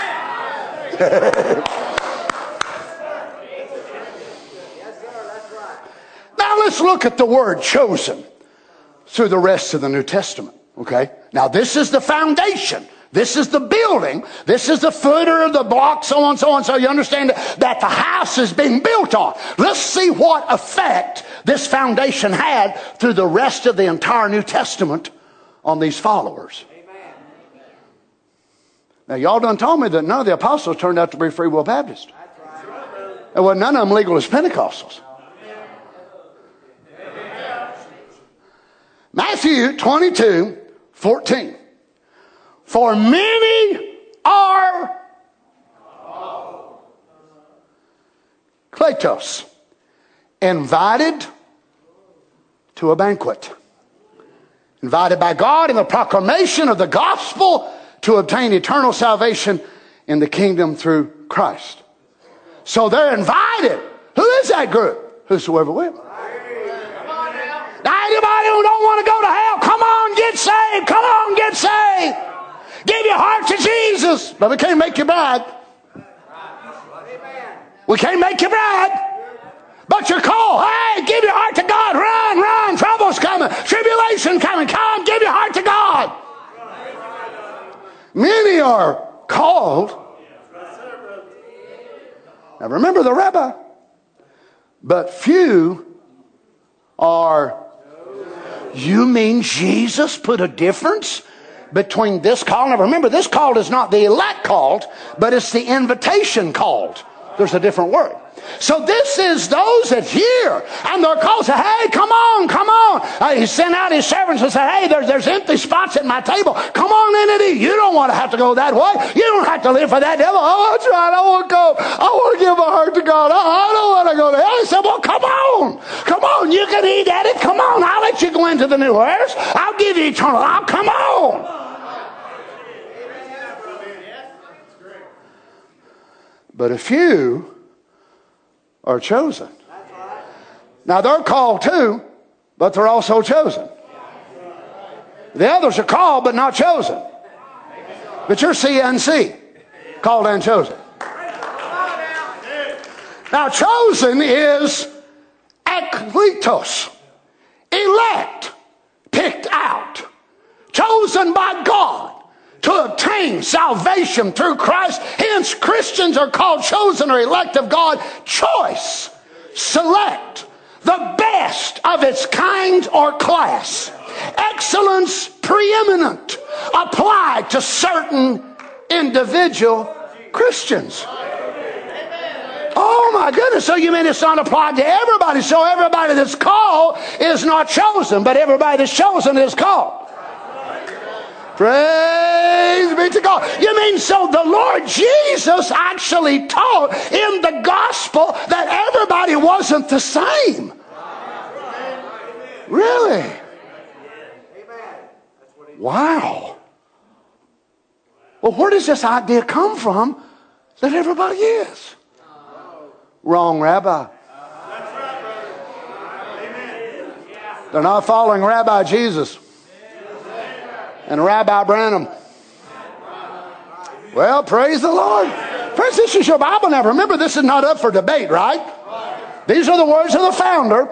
Now let's look at the word chosen through the rest of the New Testament. Okay? Now this is the foundation. This is the building. This is the footer of the block, so on, so on. So you understand that the house is being built on. Let's see what effect this foundation had through the rest of the entire New Testament on these followers. Amen. Now, y'all done told me that none of the apostles turned out to be Free Will Baptists. There wasn't none of them legal as Pentecostals. Matthew 22:14. For many are kletos, invited to a banquet. Invited by God in the proclamation of the gospel to obtain eternal salvation in the kingdom through Christ. So they're invited. Who is that group? Whosoever will. Now anybody who don't want to go to hell, come on, get saved. Come on, get saved. Give your heart to Jesus. But we can't make you bride. We can't make you bride. But you're called. Hey, give your heart to God. Run, run. Trouble's coming. Tribulation coming. Come, give your heart to God. Many are called. Now remember the Rebbe. But few are. You mean Jesus put a difference between this call? Now remember, this call is not the elect called, but it's the invitation called. There's a different word. So this is those that hear, and they're called, say, hey, come on, come on. He sent out his servants and said, hey, there's empty spots at my table. Come on in and eat. You don't want to have to go that way. You don't have to live for that devil. Oh, that's right. I want to go. I want to give my heart to God. I don't want to go to hell. He said, well, come on. Come on. You can eat at it. Come on. I'll let you go into the new earth. I'll give you eternal life. Come on. But a few are chosen. Now they're called too, but they're also chosen. The others are called but not chosen. But you're CNC, called and chosen. Now chosen is ekletos, elect, picked out, chosen by God to obtain salvation through Christ. Hence, Christians are called chosen or elect of God. Choice, select, the best of its kind or class. Excellence, preeminent, applied to certain individual Christians. Oh my goodness, so you mean it's not applied to everybody? So everybody that's called is not chosen, but everybody that's chosen is called. Praise be to God. You mean so the Lord Jesus actually taught in the gospel that everybody wasn't the same? Really? Wow. Well, where does this idea come from that everybody is? Wrong, Rabbi. They're not following Rabbi Jesus and Rabbi Branham. Well, praise the Lord. Friends, this is your Bible now. Remember, this is not up for debate, right? These are the words of the founder.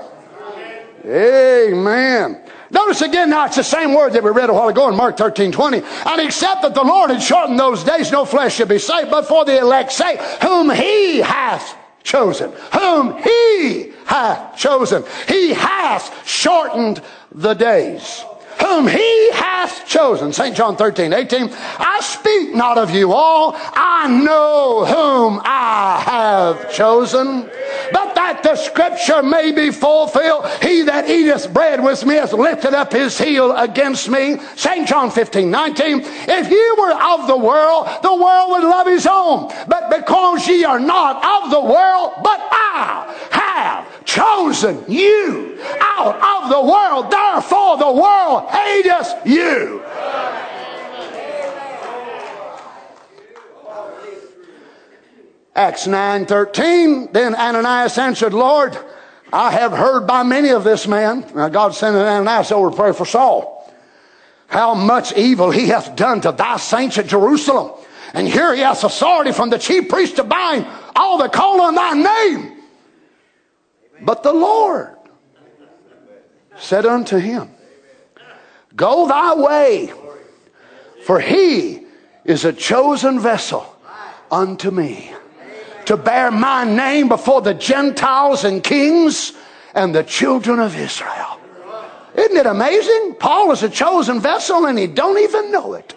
Amen. Notice again now, it's the same word that we read a while ago in Mark 13:20. And except that the Lord had shortened those days, no flesh should be saved, but for the elect's sake, whom he hath chosen. Whom he hath chosen. He hath shortened the days. Whom he hath chosen. St. John 13:18. I speak not of you all. I know whom I have chosen. But that the scripture may be fulfilled. He that eateth bread with me hath lifted up his heel against me. St. John 15:19. If ye were of the world would love his own. But because ye are not of the world, but I have chosen you out of the world, therefore the world hateth you. Acts 9:13. Then Ananias answered, Lord, I have heard by many of this man. Now God sent Ananias over to pray for Saul. How much evil he hath done to thy saints at Jerusalem. And here he hath authority from the chief priest to bind all that call on thy name. But the Lord said unto him, Go thy way, for he is a chosen vessel unto me, to bear my name before the Gentiles and kings and the children of Israel. Isn't it amazing? Paul is a chosen vessel and he don't even know it.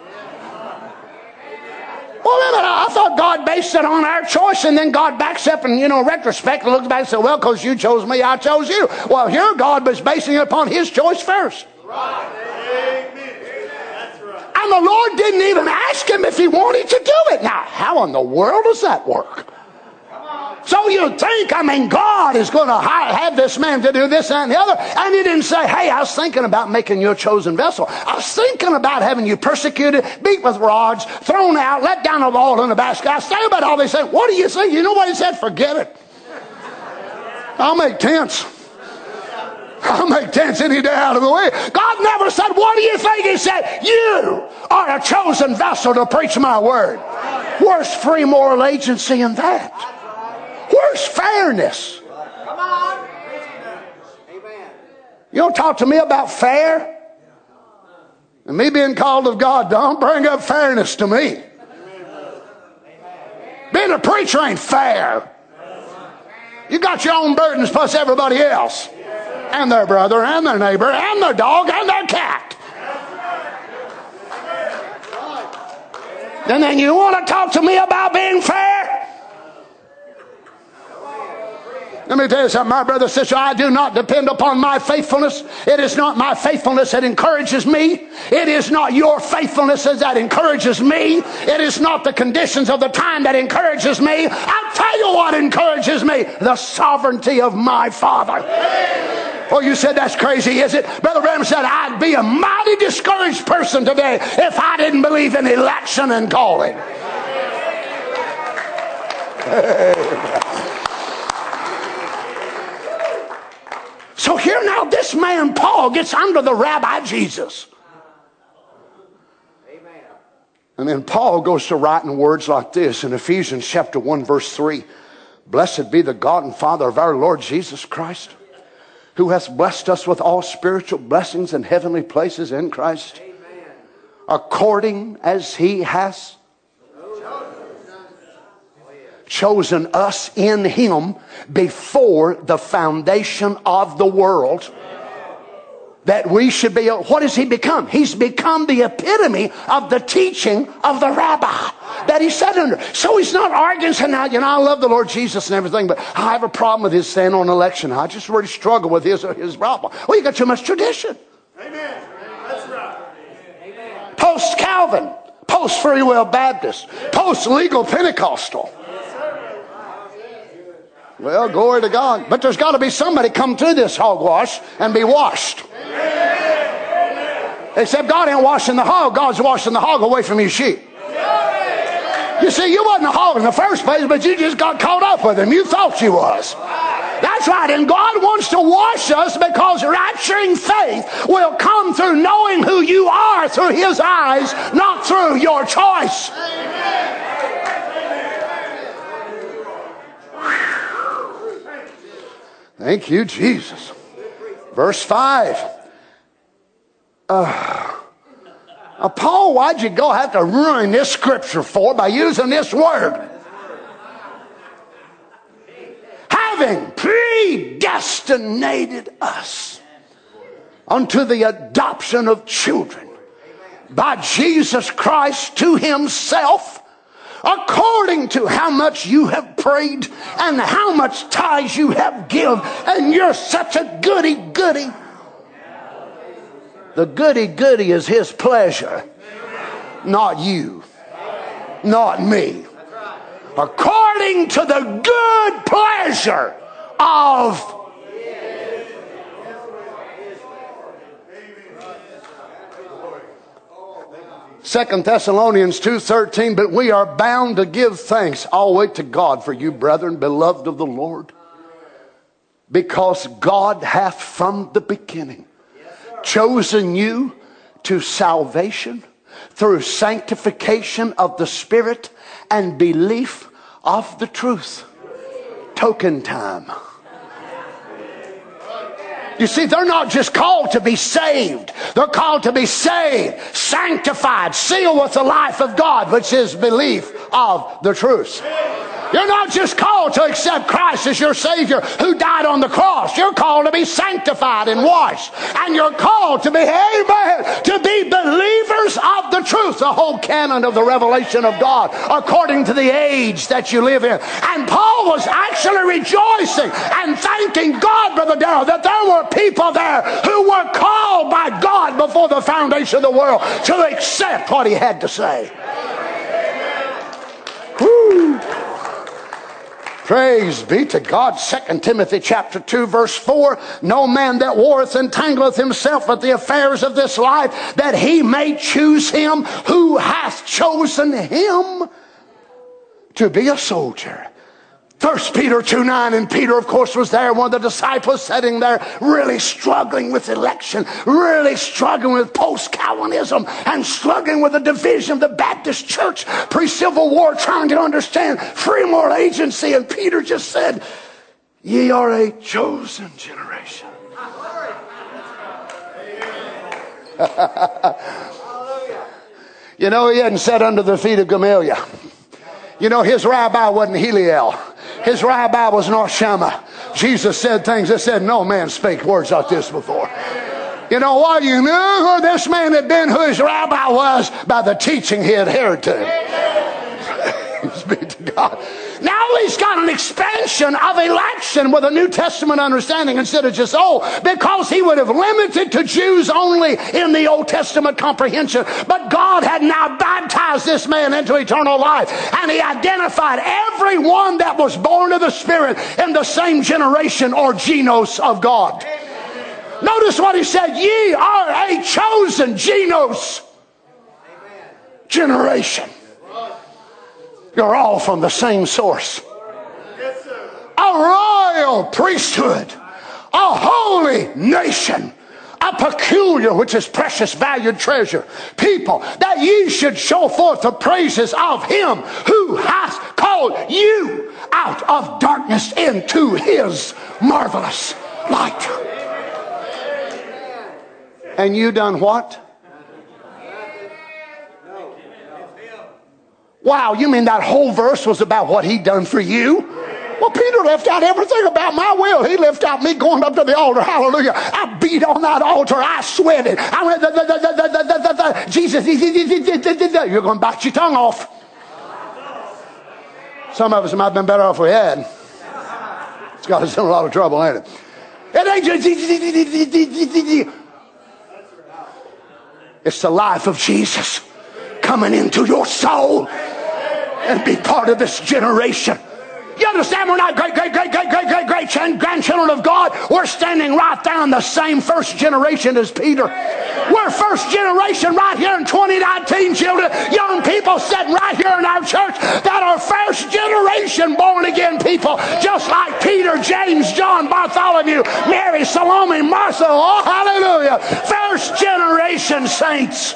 Well, wait a minute, I thought God based it on our choice, and then God backs up and, retrospect and looks back and says, well, because you chose me, I chose you. Well, here God was basing it upon his choice first. Right. And the Lord didn't even ask him if he wanted to do it. Now, how in the world does that work? So you think, God is going to have this man to do this and the other. And he didn't say, hey, I was thinking about making you a chosen vessel. I was thinking about having you persecuted, beat with rods, thrown out, let down a wall in a basket. I was thinking about all these things. What do you think? You know what he said? Forget it. I'll make tents. I'll make tents any day out of the way. God never said, what do you think? He said, you are a chosen vessel to preach my word. Where's free moral agency in that? Where's fairness? Come on. Amen. You don't talk to me about fair. And me being called of God, don't bring up fairness to me. Being a preacher ain't fair. You got your own burdens plus everybody else. And their brother and their neighbor and their dog and their cat. And then you want to talk to me about being fair? Let me tell you something, my brother, sister, I do not depend upon my faithfulness. It is not my faithfulness that encourages me. It is not your faithfulness that encourages me. It is not the conditions of the time that encourages me. I'll tell you what encourages me. The sovereignty of my Father. Oh, you said that's crazy, is it? Brother Branham said, I'd be a mighty discouraged person today if I didn't believe in election and calling. So here now, this man Paul gets under the Rabbi Jesus. Amen. And then Paul goes to writing words like this in Ephesians chapter 1 verse 3. Blessed be the God and Father of our Lord Jesus Christ, who has blessed us with all spiritual blessings in heavenly places in Christ, according as he has chosen us in him before the foundation of the world, that we should be. What has he become? He's become the epitome of the teaching of the rabbi that he sat under. So he's not arguing saying, I love the Lord Jesus and everything, but I have a problem with his stand on election. I just really struggle with his problem. Well, you got too much tradition. Amen. That's right. Amen. Post Calvin, post Free Will Baptist, post legal Pentecostal. Well, glory to God. But there's got to be somebody come through this hogwash and be washed. Except God ain't washing the hog. God's washing the hog away from you sheep. You see, you wasn't a hog in the first place, but you just got caught up with him. You thought you was. That's right. And God wants to wash us because rapturing faith will come through knowing who you are through his eyes, not through your choice. Thank you, Jesus. Verse 5. Paul, why'd you have to ruin this scripture for by using this word? Having predestinated us unto the adoption of children by Jesus Christ to himself, according to how much you have prayed and how much tithes you have given. And you're such a goody-goody. The goody-goody is his pleasure, not you, not me. According to the good pleasure of 2 Thessalonians 2:13, but we are bound to give thanks always to God for you, brethren, beloved of the Lord, because God hath from the beginning chosen you to salvation through sanctification of the Spirit and belief of the truth. Token time. You see, they're not just called to be saved. They're called to be saved, sanctified, sealed with the life of God, which is belief of the truth. You're not just called to accept Christ as your Savior who died on the cross. You're called to be sanctified and washed. And you're called to be, amen, to be believers of the truth, the whole canon of the revelation of God, according to the age that you live in. And Paul was actually rejoicing and thanking God, Brother Darrell, that there were people there who were called by God before the foundation of the world to accept what he had to say. Woo. Praise be to God. 2 Timothy chapter 2 verse 4. No man that warreth entangleth himself with the affairs of this life, that he may choose him who hath chosen him to be a soldier. 1 Peter 2:9, and Peter, of course, was there, one of the disciples sitting there, really struggling with election, really struggling with post-Calvinism, and struggling with the division of the Baptist church pre-Civil War, trying to understand free moral agency. And Peter just said, ye are a chosen generation. You know, he hadn't sat under the feet of Gamaliel. You know, his rabbi wasn't Hillel. His rabbi was not Shammah. Jesus said things that said no man spake words like this before. You know why? You knew who this man had been, who his rabbi was, by the teaching he adhered to. Praise be to God. Now he's got an expansion of election with a New Testament understanding instead of just old, because he would have limited to Jews only in the Old Testament comprehension. But God had now baptized this man into eternal life, and he identified everyone that was born of the Spirit in the same generation or genos of God. Notice what he said, ye are a chosen genos generation. You're all from the same source. A royal priesthood, a holy nation, a peculiar, which is precious, valued treasure, people, that ye should show forth the praises of him who hath called you out of darkness into his marvelous light. And you done what? Wow, you mean that whole verse was about what he done for you? Well, Peter left out everything about my will. He left out me going up to the altar. Hallelujah. I beat on that altar. I sweated. I went, Jesus, you're going to bite your tongue off. Some of us might have been better off if we had. It's got us in a lot of trouble, ain't it? It's the life of Jesus coming into your soul and be part of this generation. You understand, we're not great grandchildren of God. We're standing right there in the same first generation as Peter. We're first generation right here in 2019, children. Young people sitting right here in our church that are first generation born again people, just like Peter, James, John, Bartholomew, Mary, Salome, Martha. Oh, hallelujah. First generation saints.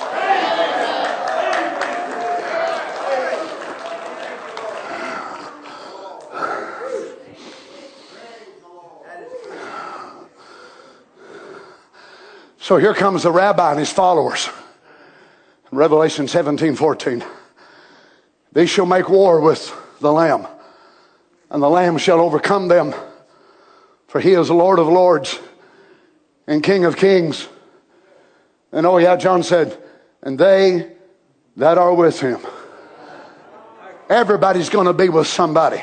So here comes the rabbi and his followers. Revelation 17:14. They shall make war with the Lamb, and the Lamb shall overcome them. For he is the Lord of lords and King of kings. And oh yeah, John said, and they that are with him. Everybody's going to be with somebody.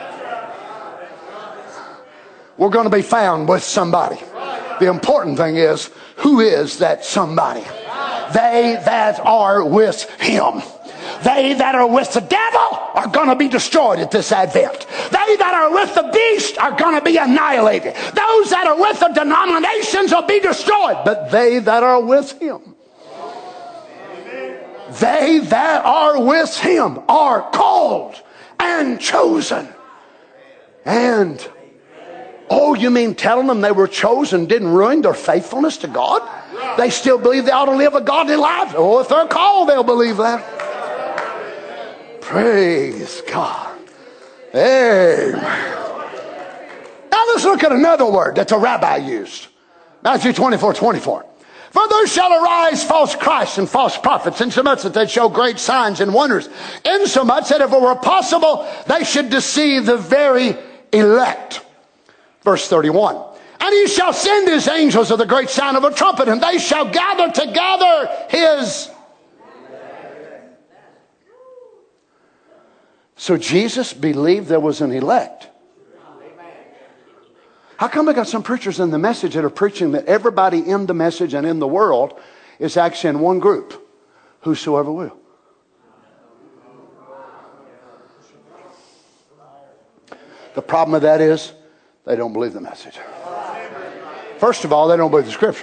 We're going to be found with somebody. The important thing is, who is that somebody? They that are with him. They that are with the devil are going to be destroyed at this advent. They that are with the beast are going to be annihilated. Those that are with the denominations will be destroyed. But they that are with him, they that are with him are called and chosen. And oh, you mean telling them they were chosen didn't ruin their faithfulness to God? They still believe they ought to live a godly life. Oh, if they're called, they'll believe that. Praise God. Amen. Now let's look at another word that the rabbi used. Matthew 24:24. For there shall arise false Christs and false prophets, insomuch that they show great signs and wonders, insomuch that if it were possible, they should deceive the very elect. Verse 31. And he shall send his angels of the great sound of a trumpet, and they shall gather together his. So Jesus believed there was an elect. How come I got some preachers in the message that are preaching that everybody in the message and in the world is actually in one group? Whosoever will. The problem with that is they don't believe the message. First of all, they don't believe the scripture.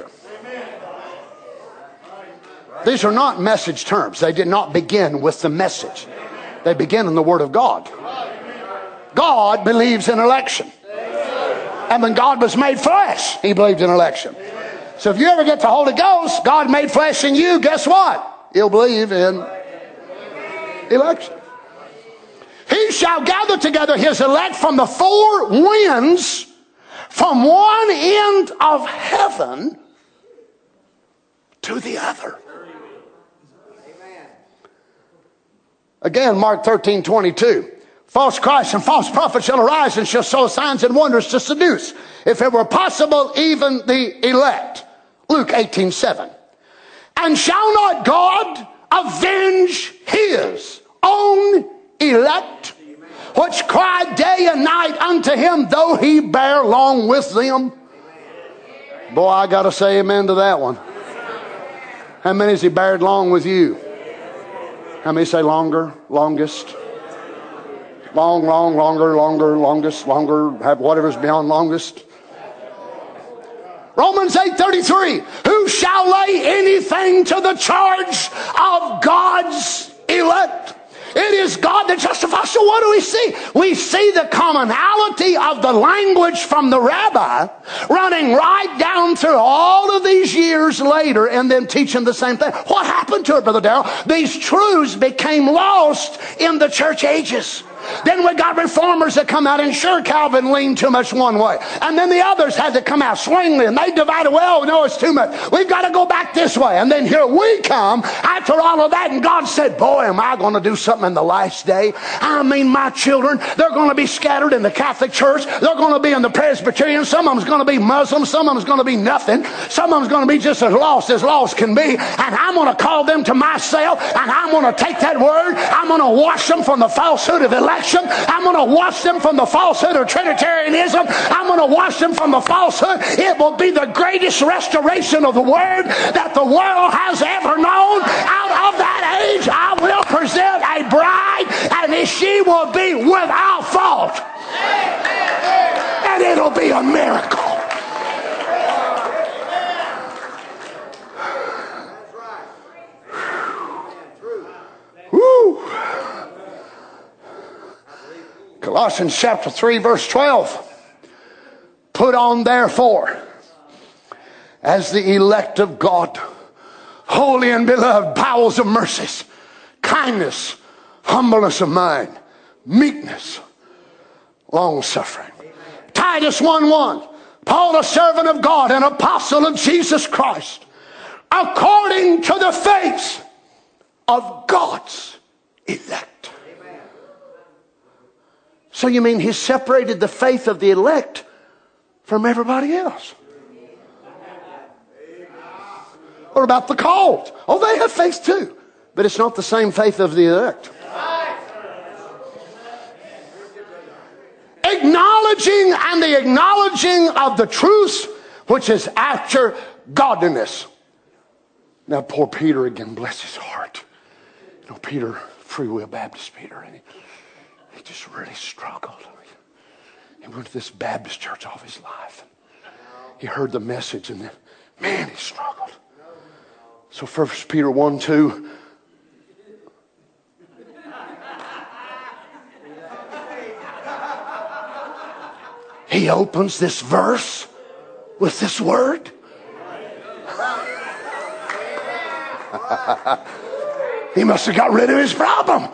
These are not message terms. They did not begin with the message. They begin in the Word of God. God believes in election. And when God was made flesh, he believed in election. So if you ever get the Holy Ghost, God made flesh in you, guess what? He'll believe in election. He shall gather together his elect from the four winds, from one end of heaven to the other. Again, Mark 13:22. False Christs and false prophets shall arise and shall show signs and wonders to seduce, if it were possible, even the elect. Luke 18:7. And shall not God avenge his own elect, which cry day and night unto him, though he bear long with them? Boy, I got to say amen to that one. How many has he bared long with you? How many say longer, longest? Long, longer, longest, longer, have whatever's beyond longest. Romans 8:33. Who shall lay anything to the charge of God's elect? It is God that justifies. So what do we see? We see the commonality of the language from the rabbi running right down through all of these years later and then teaching the same thing. What happened to it, Brother Darrell? These truths became lost in the church ages. Then we got reformers that come out, and sure, Calvin leaned too much one way. And then the others had to come out, Zwingli, and they divided, well, no, it's too much. We've got to go back this way. And then here we come after all of that, and God said, boy, am I going to do something in the last day. I mean, my children, they're going to be scattered in the Catholic Church. They're going to be in the Presbyterian. Some of them's going to be Muslim. Some of them's going to be nothing. Some of them's going to be just as lost can be. And I'm going to call them to myself, and I'm going to take that word. I'm going to wash them from the falsehood of election. I'm going to wash them from the falsehood of Trinitarianism. I'm going to wash them from the falsehood. It will be the greatest restoration of the word that the world has ever known. Out of that age, I will present a bride, and she will be without fault. And it'll be a miracle. Woo. Colossians chapter 3 verse 12. Put on therefore, as the elect of God, holy and beloved, bowels of mercies, kindness, humbleness of mind, meekness, long suffering. Titus 1:1. Paul, a servant of God, an apostle of Jesus Christ, according to the faith of God's elect. So you mean he separated the faith of the elect from everybody else? What about the called? Oh, they have faith too, but it's not the same faith of the elect. Acknowledging and the acknowledging of the truth which is after godliness. Now poor Peter again, bless his heart. You know, Peter, Free Will Baptist Peter, and he just really struggled. He went to this Baptist church all his life. He heard the message and then, man, he struggled. So 1 Peter 1:2. He opens this verse with this word. He must have got rid of his problem.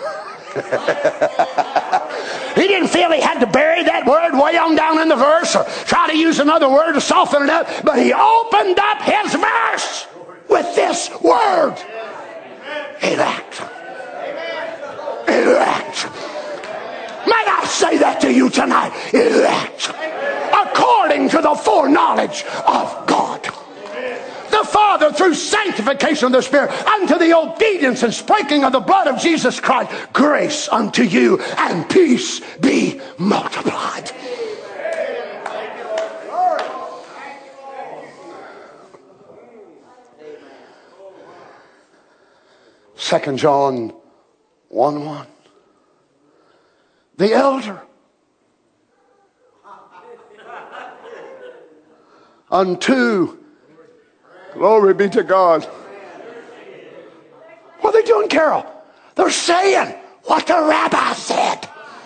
He didn't feel he had to bury that word way on down in the verse or try to use another word to soften it up. But he opened up his verse with this word. Elect. Elect. May I say that to you tonight? Elect. According to the foreknowledge of God. The Father, through sanctification of the Spirit, unto the obedience and sprinkling of the blood of Jesus Christ, grace unto you and peace be multiplied. Second John 1:1. The elder unto, glory be to God. What are they doing, Carol? They're saying what the rabbi said.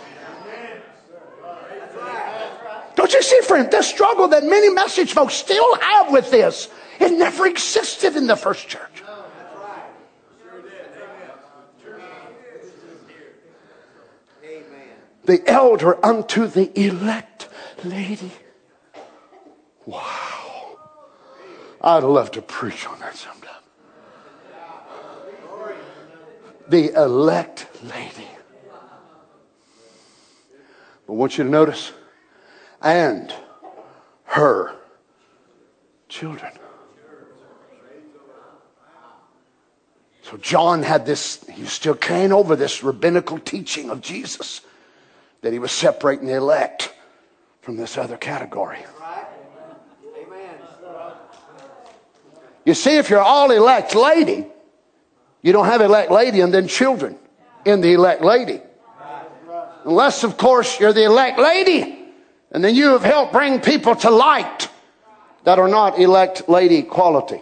Don't you see, friend, the struggle that many message folks still have with this, it never existed in the first church. The elder unto the elect lady. Wow. I'd love to preach on that sometime. The elect lady. But I want you to notice, and her children. So John had this, he was still carrying over this rabbinical teaching of Jesus, that he was separating the elect from this other category. You see, if you're all elect lady, you don't have elect lady and then children in the elect lady. Unless, of course, you're the elect lady and then you have helped bring people to light that are not elect lady quality.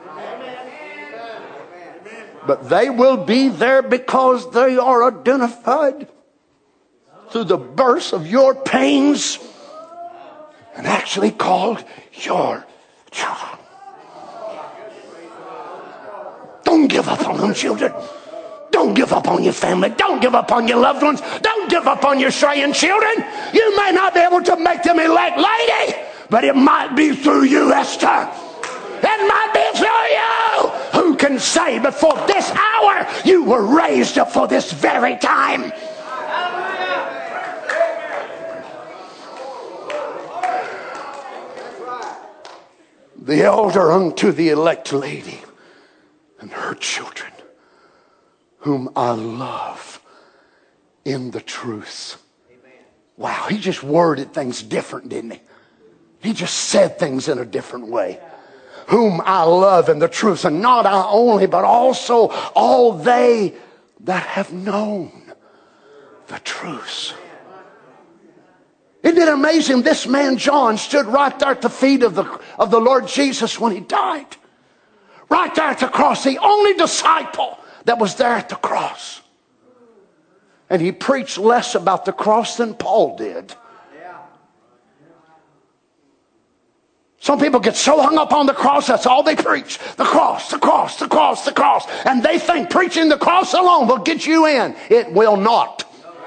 But they will be there because they are identified through the birth of your pains and actually called your children. Don't give up on them, children. Don't give up on your family. Don't give up on your loved ones. Don't give up on your straying children. You may not be able to make them elect lady, but it might be through you, Esther. It might be through you. Who can say before this hour you were raised up for this very time? The elder unto the elect lady and her children, whom I love in the truth. Wow, he just worded things different, didn't he? He just said things in a different way. Whom I love in the truth, and not I only, but also all they that have known the truth. Isn't it amazing? This man John stood right there at the feet of the Lord Jesus when he died. Right there at the cross. The only disciple that was there at the cross. And he preached less about the cross than Paul did. Some people get so hung up on the cross, that's all they preach. The cross, the cross, the cross, the cross. And they think preaching the cross alone will get you in. It will not.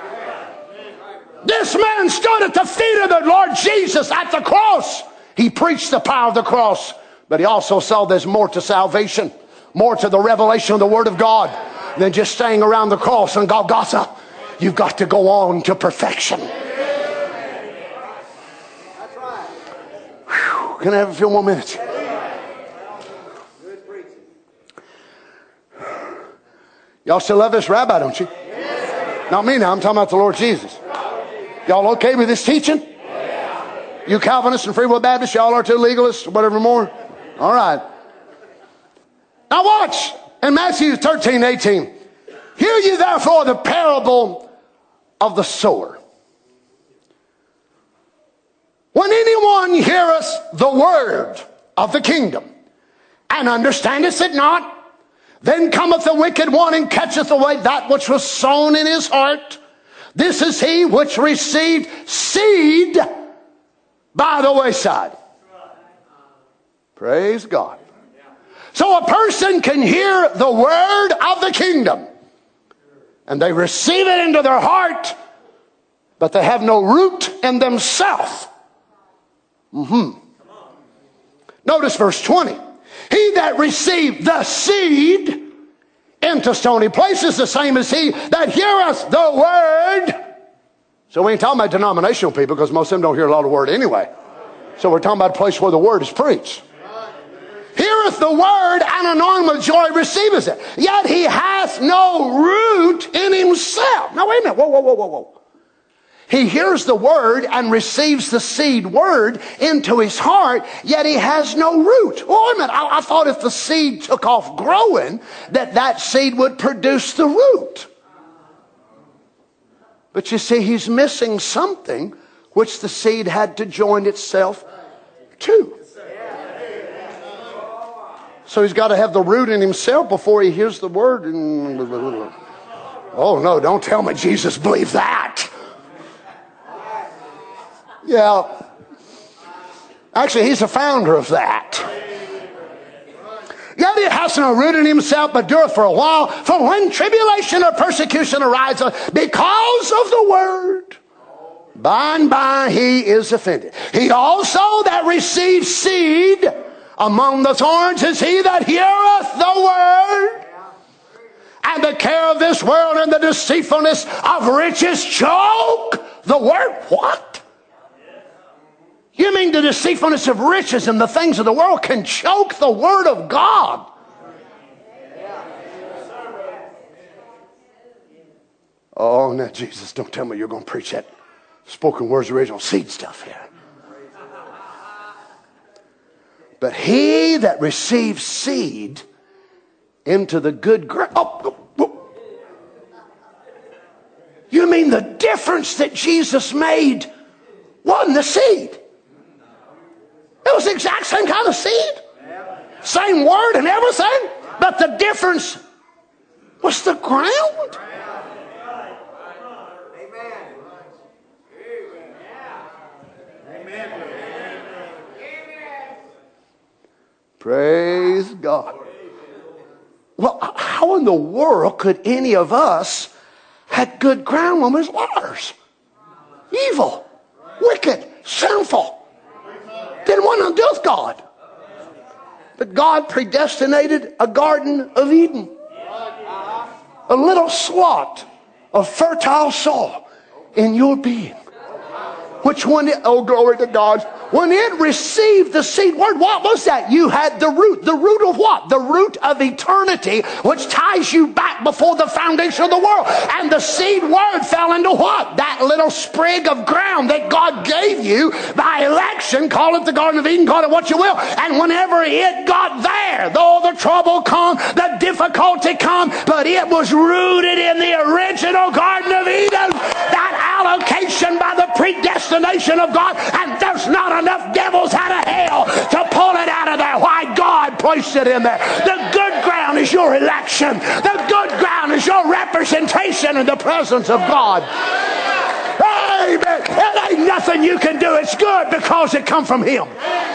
This man stood at the feet of the Lord Jesus at the cross. He preached the power of the cross. But he also saw there's more to salvation. More to the revelation of the Word of God than just staying around the cross and Golgotha. You've got to go on to perfection. Can I have a few more minutes? Y'all still love this rabbi, don't you? Not me now, I'm talking about the Lord Jesus. Y'all okay with this teaching? You Calvinists and Free Will Baptists, y'all are too legalists, whatever more? All right. Now watch. In Matthew 13:18. Hear ye therefore the parable of the sower. When anyone heareth the word of the kingdom, and understandeth it not, then cometh the wicked one and catcheth away that which was sown in his heart. This is he which received seed by the wayside. Praise God. So a person can hear the word of the kingdom, and they receive it into their heart, but they have no root in themselves. Notice verse 20. He that received the seed into stony places, the same as he that heareth the word. So we ain't talking about denominational people, because most of them don't hear a lot of word anyway. So we're talking about a place where the word is preached. Heareth the word, and anon with joy receiveth it. Yet he hath no root in himself. Now wait a minute. Whoa. He hears the word and receives the seed word into his heart, yet he has no root. Well, wait a minute. I thought if the seed took off growing, that seed would produce the root. But you see, he's missing something which the seed had to join itself to. So he's got to have the root in himself before he hears the word. Oh no, don't tell me Jesus believed that. Yeah. Actually, he's the founder of that. Yet he has no root in himself, but dureth for a while. For when tribulation or persecution arises because of the word, by and by he is offended. He also that receives seed among the thorns is he that heareth the word, and the care of this world and the deceitfulness of riches choke the word. What? You mean the deceitfulness of riches and the things of the world can choke the word of God? Oh, now Jesus, don't tell me you're going to preach that spoken words original seed stuff here. But he that receives seed into the good ground. You mean the difference that Jesus made wasn't the seed? It was the exact same kind of seed. Same word and everything. But the difference was the ground. Praise God. Well, how in the world could any of us have good ground when we was liars? Evil, wicked, sinful. Didn't want to do with God. But God predestinated a Garden of Eden. A little slot of fertile soil in your being. Which when oh glory to God, when it received the seed word, what was that? You had the root. The root of what? The root of eternity, which ties you back before the foundation of the world. And the seed word fell into what? That little sprig of ground that God gave you by election. Call it the Garden of Eden, call it what you will. And whenever it got there, though the trouble come, the difficulty come, but it was rooted in the original Garden of Eden. That allocation salvation by the predestination of God, and there's not enough devils out of hell to pull it out of there. Why? God placed it in there. The good ground is your election. The good ground is your representation in the presence of God. Amen. It ain't nothing you can do. It's good because it come from Him.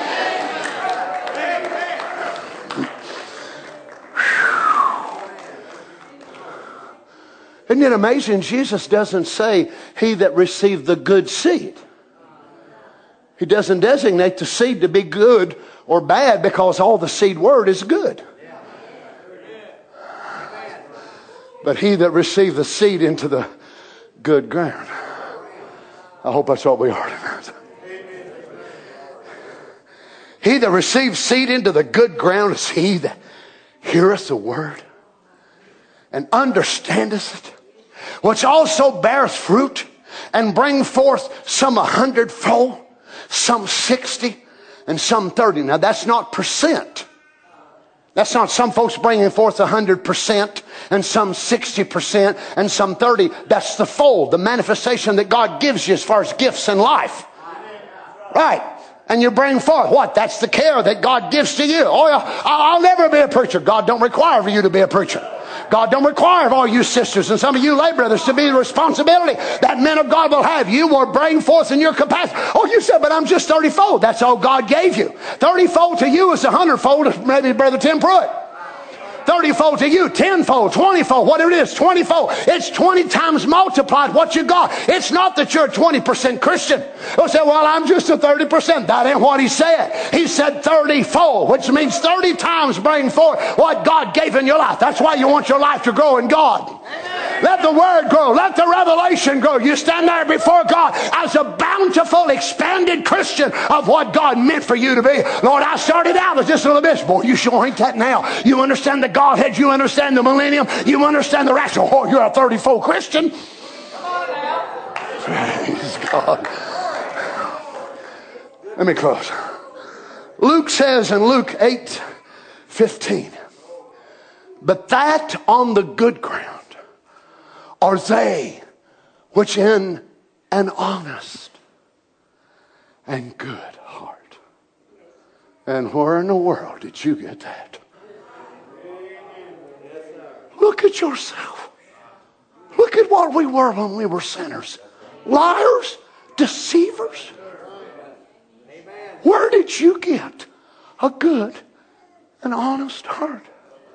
Isn't it amazing? Jesus doesn't say, he that received the good seed. He doesn't designate the seed to be good or bad because all the seed word is good. But he that received the seed into the good ground. I hope that's what we are tonight. He that receives seed into the good ground is he that heareth the word and understandeth it, which also beareth fruit and bring forth some 100-fold, some 60, and some 30. Now that's not percent. That's not some folks bringing forth 100% and some 60% and some 30. That's the fold, the manifestation that God gives you as far as gifts in life. Right. And you bring forth what? That's the care that God gives to you. Oh, I'll never be a preacher. God don't require for you to be a preacher. God don't require of all you sisters and some of you lay brothers to be the responsibility that men of God will have. You will bring forth in your capacity. Oh, you said, but I'm just 30-fold. That's all God gave you. 30-fold to you is 100-fold, maybe Brother Tim Pruitt. 30-fold to you, 10-fold, 20-fold, whatever it is, 20-fold. It's 20 times multiplied what you got. It's not that you're a 20% Christian. You'll say, well, I'm just a 30%. That ain't what he said. He said 30-fold, which means 30 times bring forth what God gave in your life. That's why you want your life to grow in God. Let the word grow. Let the revelation grow. You stand there before God as a bountiful, expanded Christian of what God meant for you to be. Lord, I started out as just a little bit. Boy, you sure ain't that now. You understand the Godhead. You understand the millennium. You understand the rapture. Oh, you're a 30-fold Christian. Praise God. Let me close. Luke says in Luke 8:15, but that on the good ground are they which in an honest and good heart. And where in the world did you get that? Look at yourself. Look at what we were when we were sinners. Liars, deceivers. Where did you get a good and honest heart?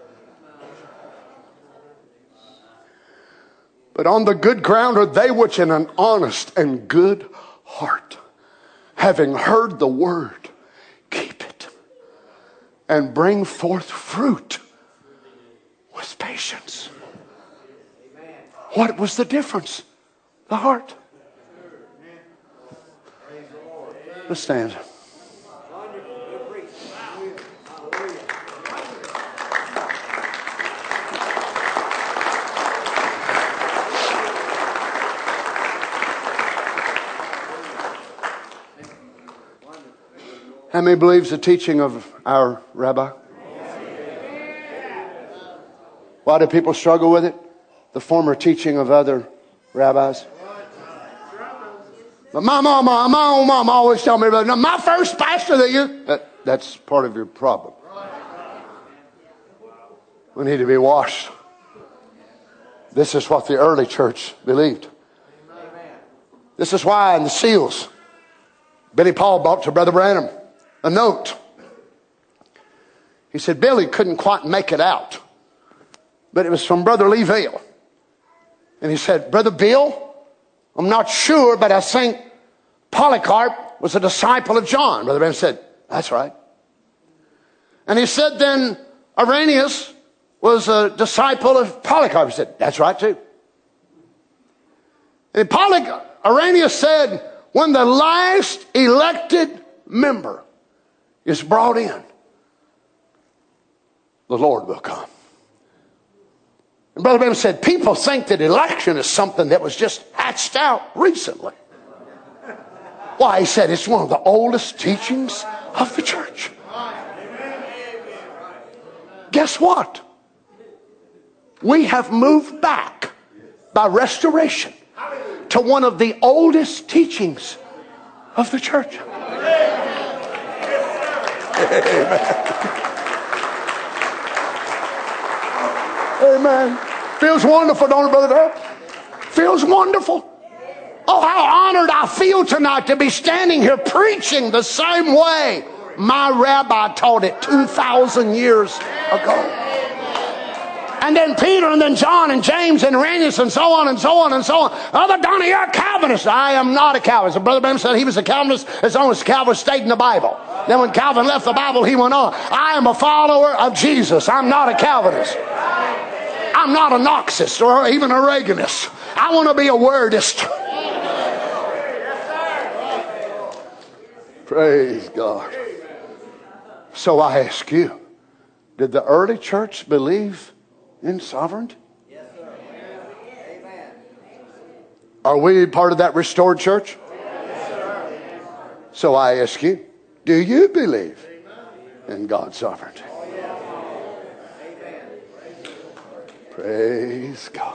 But on the good ground are they which in an honest and good heart, having heard the word, keep it, and bring forth fruit with patience. What was the difference? The heart. Let's stand. How many believes the teaching of our rabbi? Why do people struggle with it? The former teaching of other rabbis. But my own mama always told me, no, my first pastor that you... That's part of your problem. We need to be washed. This is what the early church believed. This is why in the seals, Billy Paul brought to Brother Branham a note. He said Billy couldn't quite make it out, but it was from Brother Lee Vail. And he said, Brother Bill, I'm not sure, but I think Polycarp was a disciple of John. Brother Branham said, that's right. And he said then Irenaeus was a disciple of Polycarp. He said, that's right too. And Irenaeus said, when the last elected member is brought in, the Lord will come. And Brother Branham said, people think that election is something that was just hatched out recently. Why? He said it's one of the oldest teachings of the church. Guess what? We have moved back by restoration to one of the oldest teachings of the church. Amen. Feels wonderful, don't it, Brother Dale? Feels wonderful. Oh, how honored I feel tonight to be standing here preaching the same way my rabbi taught it 2,000 years ago. And then Peter and then John and James and Irenaeus and so on and so on and so on. Brother Donnie, you're a Calvinist. I am not a Calvinist. And Brother Branham said he was a Calvinist as long as Calvin stayed in the Bible. Then when Calvin left the Bible, he went on. I am a follower of Jesus. I'm not a Calvinist. I'm not a Knoxist or even a Reaganist. I want to be a wordist. Praise God. So I ask you, did the early church believe in sovereignty? Yes, sir. Amen. Are we part of that restored church? Yes, sir. So I ask you, do you believe in God's sovereignty? Praise God.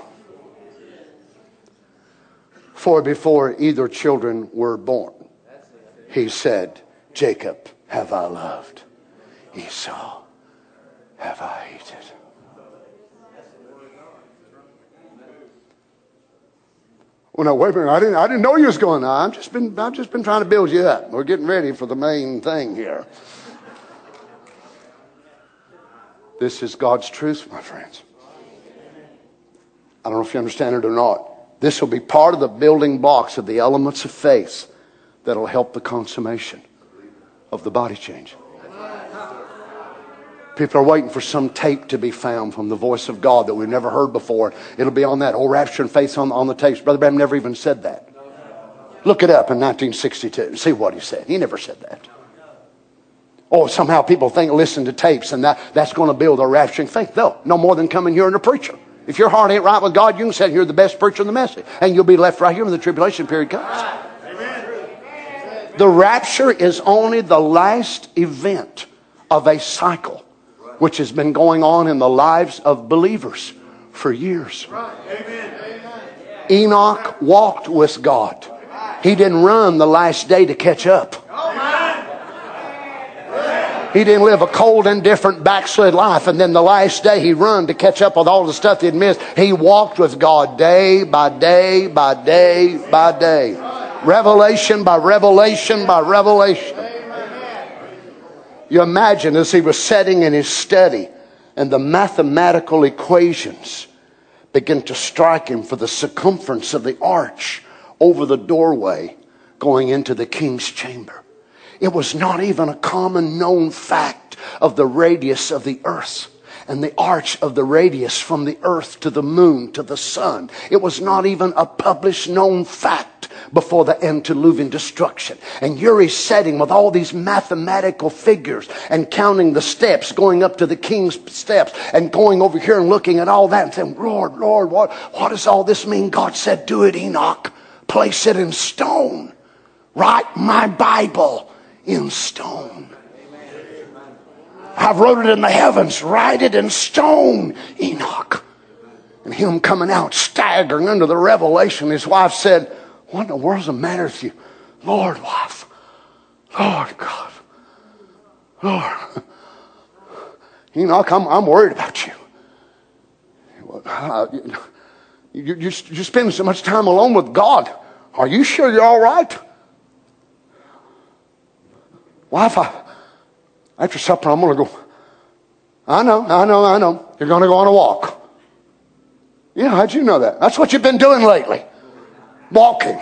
For before either children were born, he said, Jacob have I loved, Esau have I hated. Well, no, wait a minute. I didn't know you was going on. I've just been trying to build you up. We're getting ready for the main thing here. This is God's truth, my friends. I don't know if you understand it or not. This will be part of the building blocks of the elements of faith that will help the consummation of the body change. People are waiting for some tape to be found from the voice of God that we've never heard before. It'll be on that old rapture and faith on the tapes. Brother Branham never even said that. Look it up in 1962. See what he said. He never said that. Oh, somehow people think listen to tapes and that's going to build a rapturing faith. No more than coming here and a preacher. If your heart ain't right with God, you can sit here the best preacher in the message. And you'll be left right here when the tribulation period comes. The rapture is only the last event of a cycle which has been going on in the lives of believers for years. Enoch walked with God. He didn't run the last day to catch up. He didn't live a cold, indifferent, backslid life, and then the last day he run to catch up with all the stuff he'd missed. He walked with God day by day by day by day. Revelation by revelation by revelation. You imagine as he was sitting in his study and the mathematical equations began to strike him for the circumference of the arch over the doorway going into the king's chamber. It was not even a common known fact of the radius of the earth and the arch of the radius from the earth to the moon to the sun. It was not even a published known fact before the antediluvian destruction. And Uri's sitting with all these mathematical figures and counting the steps, going up to the king's steps and going over here and looking at all that and saying, Lord, what does all this mean? God said, do it, Enoch. Place it in stone. Write my Bible in stone. I've wrote it in the heavens. Write it in stone, Enoch. And him coming out staggering under the revelation. His wife said, what in the world's the matter with you? Lord, wife. Lord, God. Lord. Enoch, I'm worried about you. You're spending so much time alone with God. Are you sure you're all right? Wife, after supper, I'm going to go. I know. You're going to go on a walk. Yeah, how'd you know that? That's what you've been doing lately. Walking.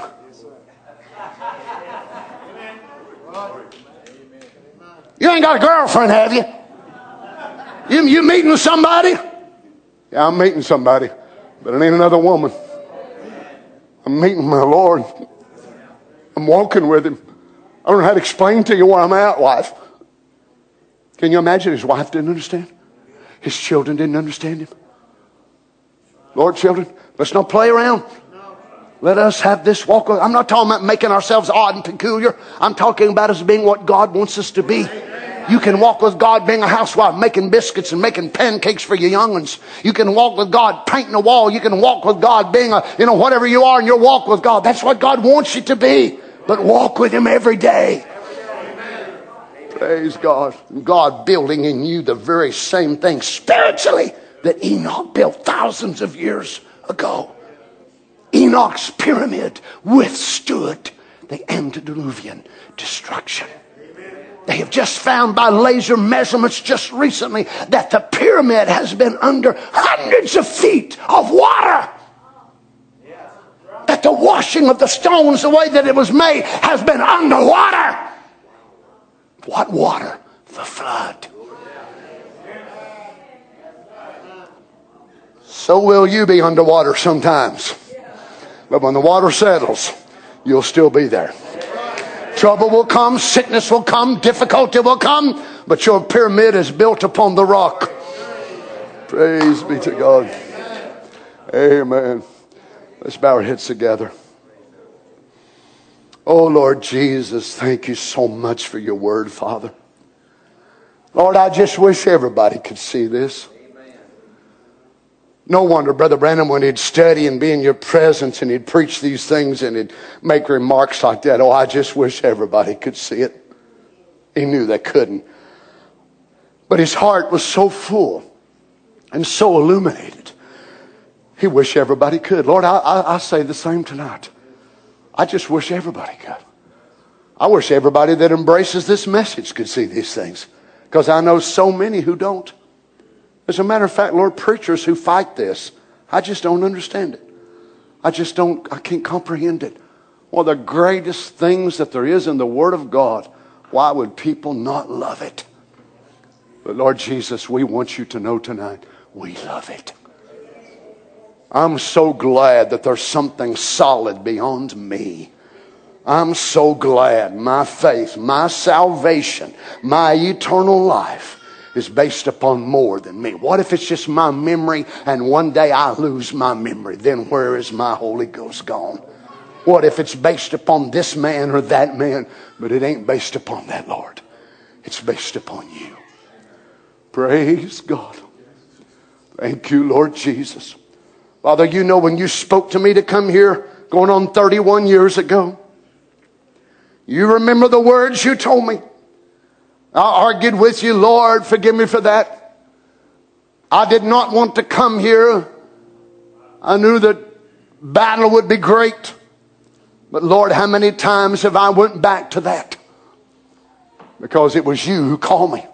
You ain't got a girlfriend, have you? You meeting somebody? Yeah, I'm meeting somebody. But it ain't another woman. I'm meeting my Lord. I'm walking with him. I don't know how to explain to you where I'm at, wife. Can you imagine his wife didn't understand? His children didn't understand him. Lord, children, let's not play around. Let us have this walk. I'm not talking about making ourselves odd and peculiar. I'm talking about us being what God wants us to be. You can walk with God being a housewife, making biscuits and making pancakes for your young ones. You can walk with God painting a wall. You can walk with God being whatever you are in your walk with God. That's what God wants you to be. But walk with Him every day. Praise God. God building in you the very same thing spiritually that Enoch built thousands of years ago. Enoch's pyramid withstood the antediluvian destruction. They have just found by laser measurements just recently that the pyramid has been under hundreds of feet of water. That the washing of the stones, the way that it was made, has been underwater. What water? The flood. So will you be underwater sometimes. But when the water settles, you'll still be there. Trouble will come, sickness will come, difficulty will come, but your pyramid is built upon the rock. Praise be to God. Amen. Let's bow our heads together. Oh, Lord Jesus, thank you so much for your word, Father. Lord, I just wish everybody could see this. No wonder Brother Branham, when he'd study and be in your presence and he'd preach these things and he'd make remarks like that, oh, I just wish everybody could see it. He knew they couldn't. But his heart was so full and so illuminated. He wished everybody could. Lord, I say the same tonight. I just wish everybody could. I wish everybody that embraces this message could see these things. Because I know so many who don't. As a matter of fact, Lord, preachers who fight this, I just don't understand it. I can't comprehend it. One of the greatest things that there is in the Word of God, why would people not love it? But Lord Jesus, we want you to know tonight, we love it. I'm so glad that there's something solid beyond me. I'm so glad my faith, my salvation, my eternal life is based upon more than me. What if it's just my memory and one day I lose my memory? Then where is my Holy Ghost gone? What if it's based upon this man or that man? But it ain't based upon that, Lord. It's based upon you. Praise God. Thank you, Lord Jesus. Father, you know when you spoke to me to come here going on 31 years ago, you remember the words you told me. I argued with you, Lord, forgive me for that. I did not want to come here. I knew that battle would be great. But Lord, how many times have I went back to that? Because it was you who called me.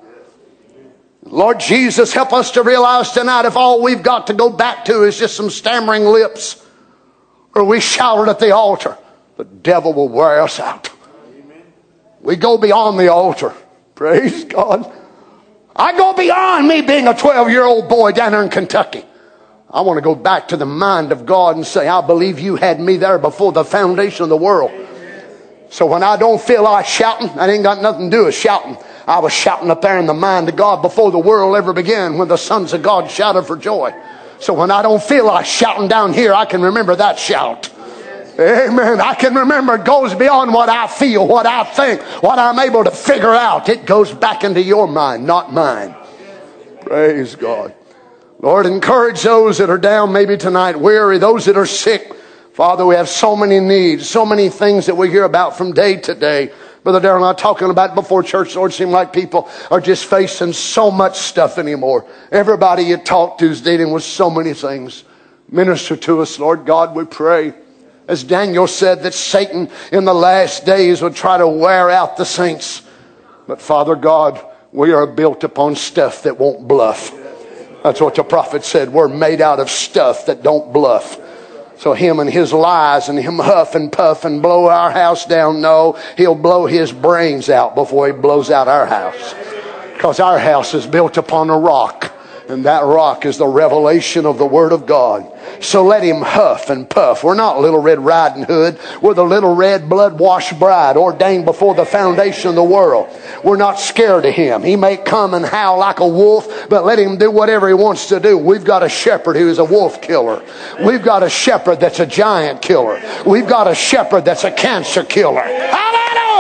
Lord Jesus, help us to realize tonight if all we've got to go back to is just some stammering lips, or we shouted at the altar, the devil will wear us out. We go beyond the altar. Praise God. I go beyond me being a 12-year-old boy down there in Kentucky. I want to go back to the mind of God and say, I believe you had me there before the foundation of the world. So when I don't feel like shouting, I ain't got nothing to do with shouting. I was shouting up there in the mind of God before the world ever began, when the sons of God shouted for joy. So when I don't feel like shouting down here, I can remember that shout. Amen. I can remember it goes beyond what I feel, what I think, what I'm able to figure out. It goes back into your mind, not mine. Praise God. Lord, encourage those that are down maybe tonight, weary, those that are sick. Father, we have so many needs, so many things that we hear about from day to day. Brother Darrell and I talking about it before church, Lord, it seems like people are just facing so much stuff anymore. Everybody you talk to is dealing with so many things. Minister to us, Lord God, we pray. As Daniel said, that Satan in the last days would try to wear out the saints. But Father God, we are built upon stuff that won't bluff. That's what the prophet said. We're made out of stuff that don't bluff. So him and his lies and him huff and puff and blow our house down, no, he'll blow his brains out before he blows out our house. Because our house is built upon a rock. And that rock is the revelation of the Word of God. So let him huff and puff. We're not Little Red Riding Hood. We're the little red blood-washed bride ordained before the foundation of the world. We're not scared of him. He may come and howl like a wolf, but let him do whatever he wants to do. We've got a shepherd who is a wolf killer. We've got a shepherd that's a giant killer. We've got a shepherd that's a cancer killer. Hallelujah!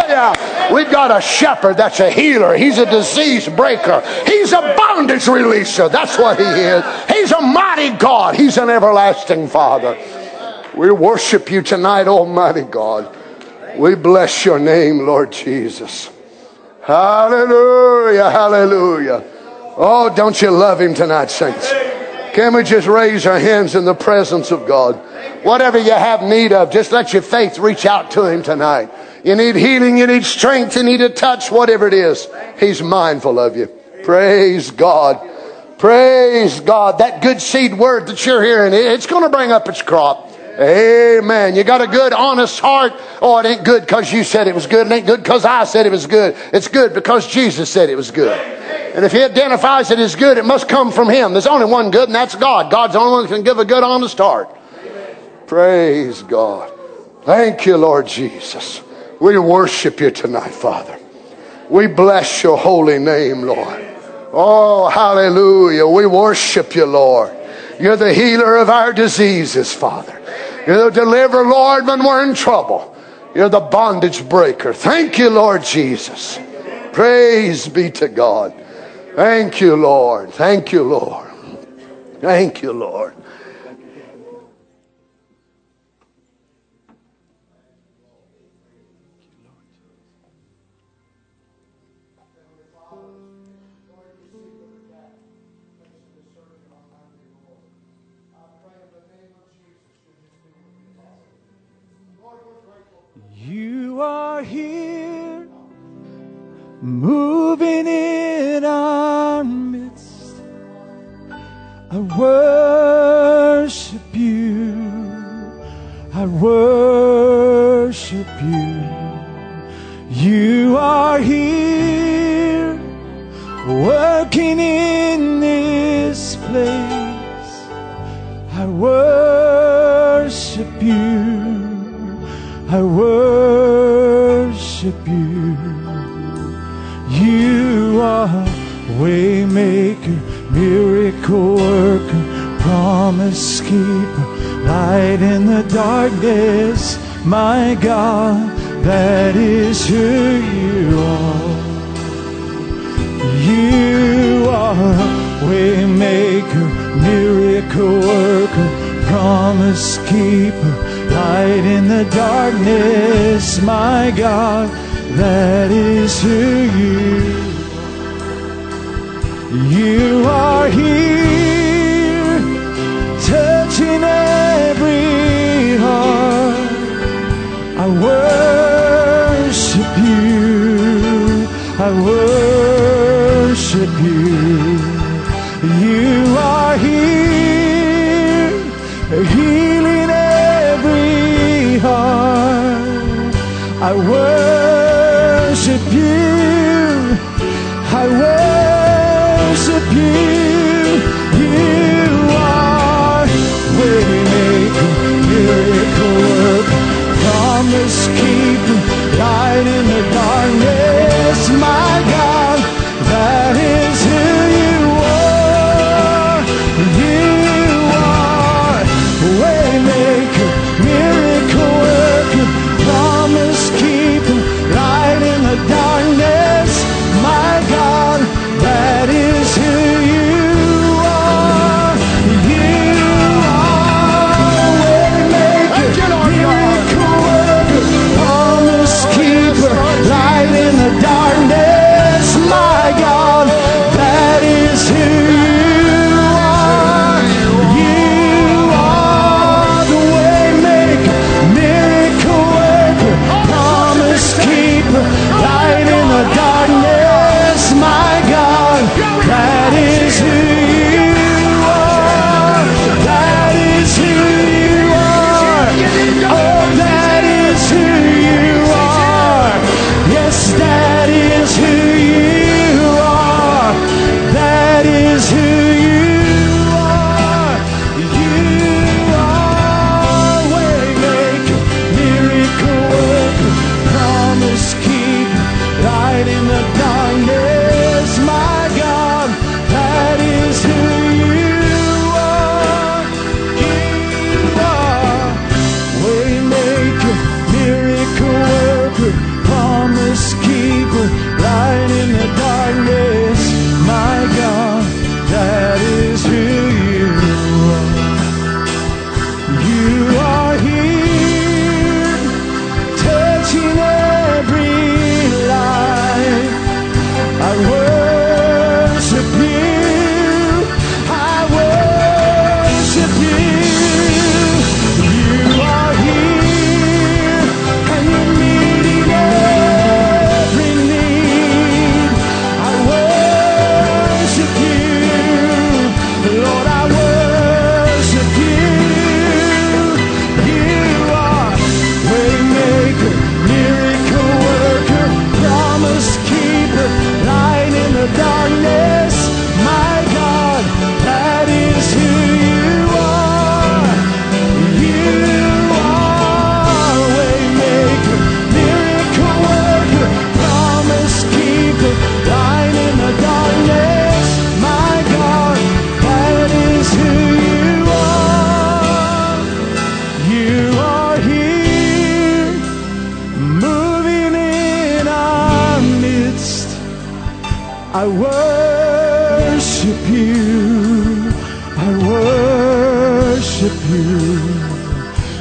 yeah. We've got a shepherd that's a healer. He's a disease breaker. He's a bondage releaser. That's what he is. He's a mighty God. He's an everlasting Father. We worship you tonight, Almighty God. We bless your name, Lord Jesus. Hallelujah, hallelujah. Oh, don't you love him tonight, saints? Can we just raise our hands in the presence of God? Whatever you have need of, just let your faith reach out to him tonight. You need healing, you need strength, you need a touch, whatever it is. He's mindful of you. Praise God. Praise God. That good seed word that you're hearing, it's going to bring up its crop. Amen. You got a good, honest heart. Oh, it ain't good because you said it was good. It ain't good because I said it was good. It's good because Jesus said it was good. And if he identifies it as good, it must come from him. There's only one good, and that's God. God's the only one who can give a good, honest heart. Praise God. Thank you, Lord Jesus. We worship you tonight, Father. We bless your holy name, Lord. Oh, hallelujah. We worship you, Lord. You're the healer of our diseases, Father. You're the deliverer, Lord, when we're in trouble. You're the bondage breaker. Thank you, Lord Jesus. Praise be to God. Thank you, Lord. Thank you, Lord. Thank you, Lord. You are here, moving in our midst. I worship you. I worship you. You are here, working in this place. I worship you. I worship you. You are waymaker, miracle worker, promise keeper, light in the darkness. My God, that is who you are. You are waymaker, miracle worker, promise keeper, light in the darkness. My God, that is who you are. You are here, touching every heart. I worship you. I worship you. You are here, healing every heart. I worship you. I worship you. You are waymaker, miracle worker, promise keeper, light in the darkness. My God, that is who you are. You are waymaker, miracle worker, promise keeper,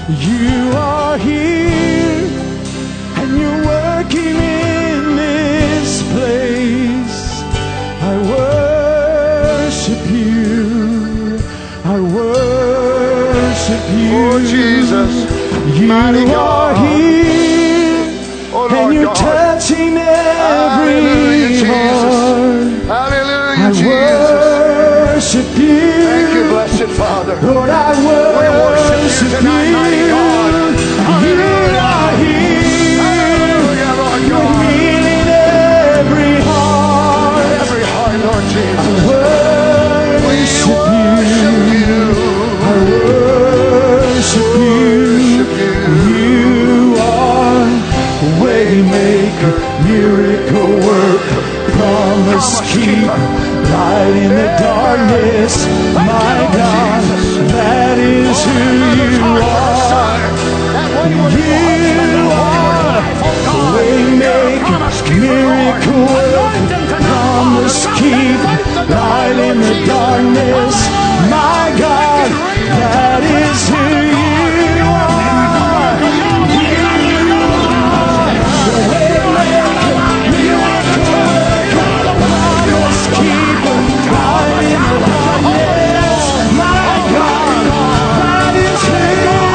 You are here, and you're working in this place. I worship you. I worship you. Oh, Jesus. You Mighty are God. here, Oh, and Lord you're God. touching every Hallelujah, heart. Jesus. Hallelujah, I Jesus. worship you. Thank you, blessed Father. Lord, I worship you tonight, mighty God. You are here. Hallelujah, Lord You're God. healing every heart. Every heart, Lord Jesus. I worship you. I worship you. You are waymaker, miracle worker, promise keeper, light in the darkness. My God, that is who you are. You are waymaker, miracle worker, promise keeper, light in the darkness. My God, that is who you are. You are the waymaker, miracle worker, promise keeper, light in the darkness. My God, that is who you are.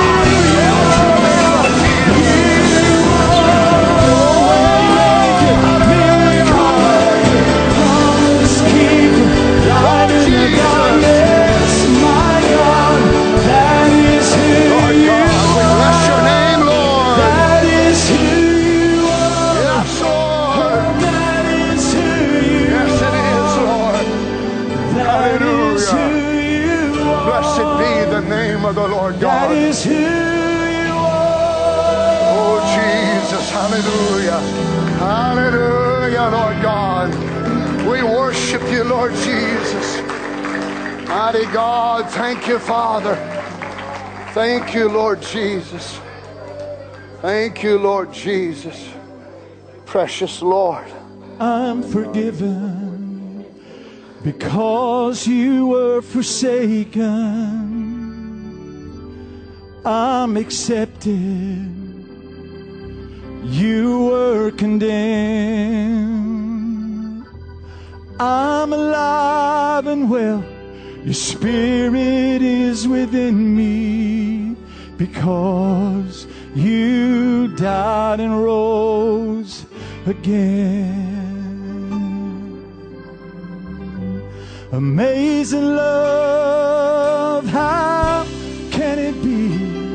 Of the Lord God. That is who you are. Oh, Jesus. Hallelujah. Hallelujah, Lord God. We worship you, Lord Jesus. Mighty God, thank you, Father. Thank you, Lord Jesus. Thank you, Lord Jesus. Precious Lord. I'm forgiven because you were forsaken. I'm accepted. You were condemned. I'm alive and well. Your spirit is within me because you died and rose again. Amazing love, how can it be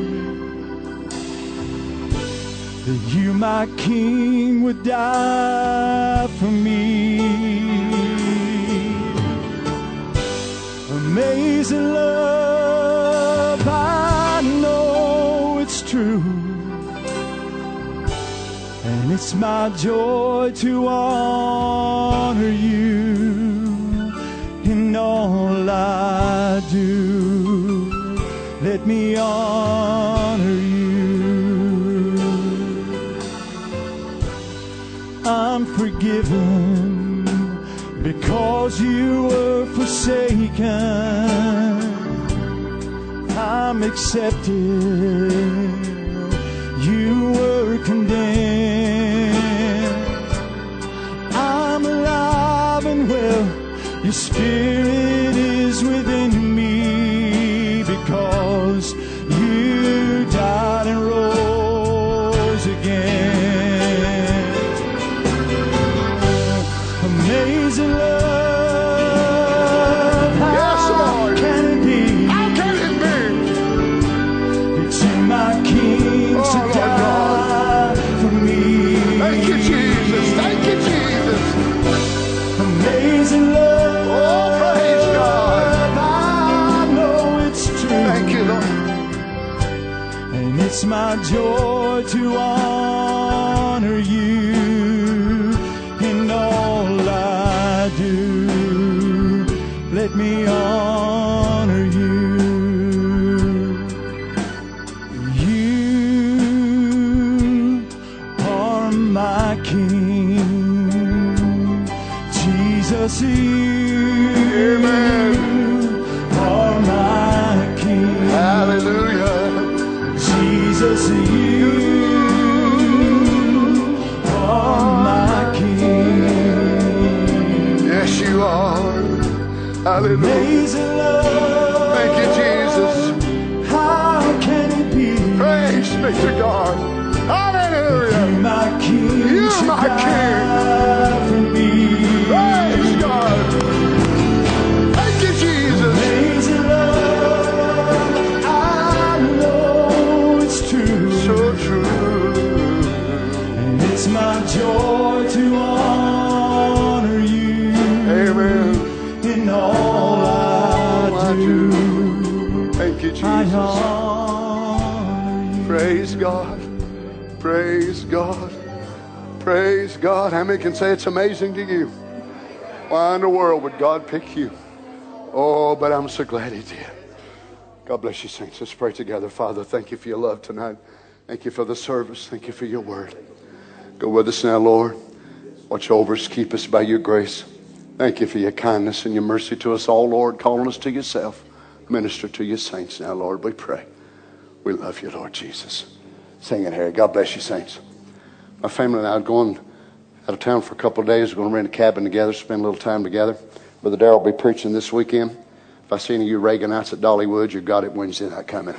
that you, my King, would die for me? Amazing love, I know it's true, and it's my joy to honor you in all I do. Let me honor you. I'm forgiven because you were forsaken. I'm accepted. You were condemned. I'm alive and well. Your spirit is within me because you died and rose again. Amazing love, how can it be? How can it be? It's in my King to die for me. Thank you, Jesus. Thank you, Jesus. Amazing love. Oh, praise God. I know it's true. Thank you, Lord. And it's my joy to honor you in all I do. Let me honor you. You are my King. Jesus, you are my King. Hallelujah. Jesus, Hallelujah. Amazing love. Thank you, Jesus. How can it be? Praise be to God. Hallelujah. You, my King, You, should my King. die for me. Praise God. Thank you, Jesus. Amazing love. I know it's true. So true. And it's my joy to honor you. Amen. In all I do. Thank you, I Jesus. honor you. Praise God. Praise God. Praise God. How many can say it's amazing to you? Why in the world would God pick you? Oh, but I'm so glad He did. God bless you, saints. Let's pray together. Father, thank you for your love tonight. Thank you for the service. Thank you for your word. Go with us now, Lord. Watch over us. Keep us by your grace. Thank you for your kindness and your mercy to us all, Lord, calling us to yourself. Minister to your saints now, Lord, we pray. We love you, Lord Jesus. Sing it, Harry. God bless you, saints. My family and I are going out of town for a couple of days. We're going to rent a cabin together, spend a little time together. Brother Darrell will be preaching this weekend. If I see any of you Reaganites at Dollywood, you've got it Wednesday night coming.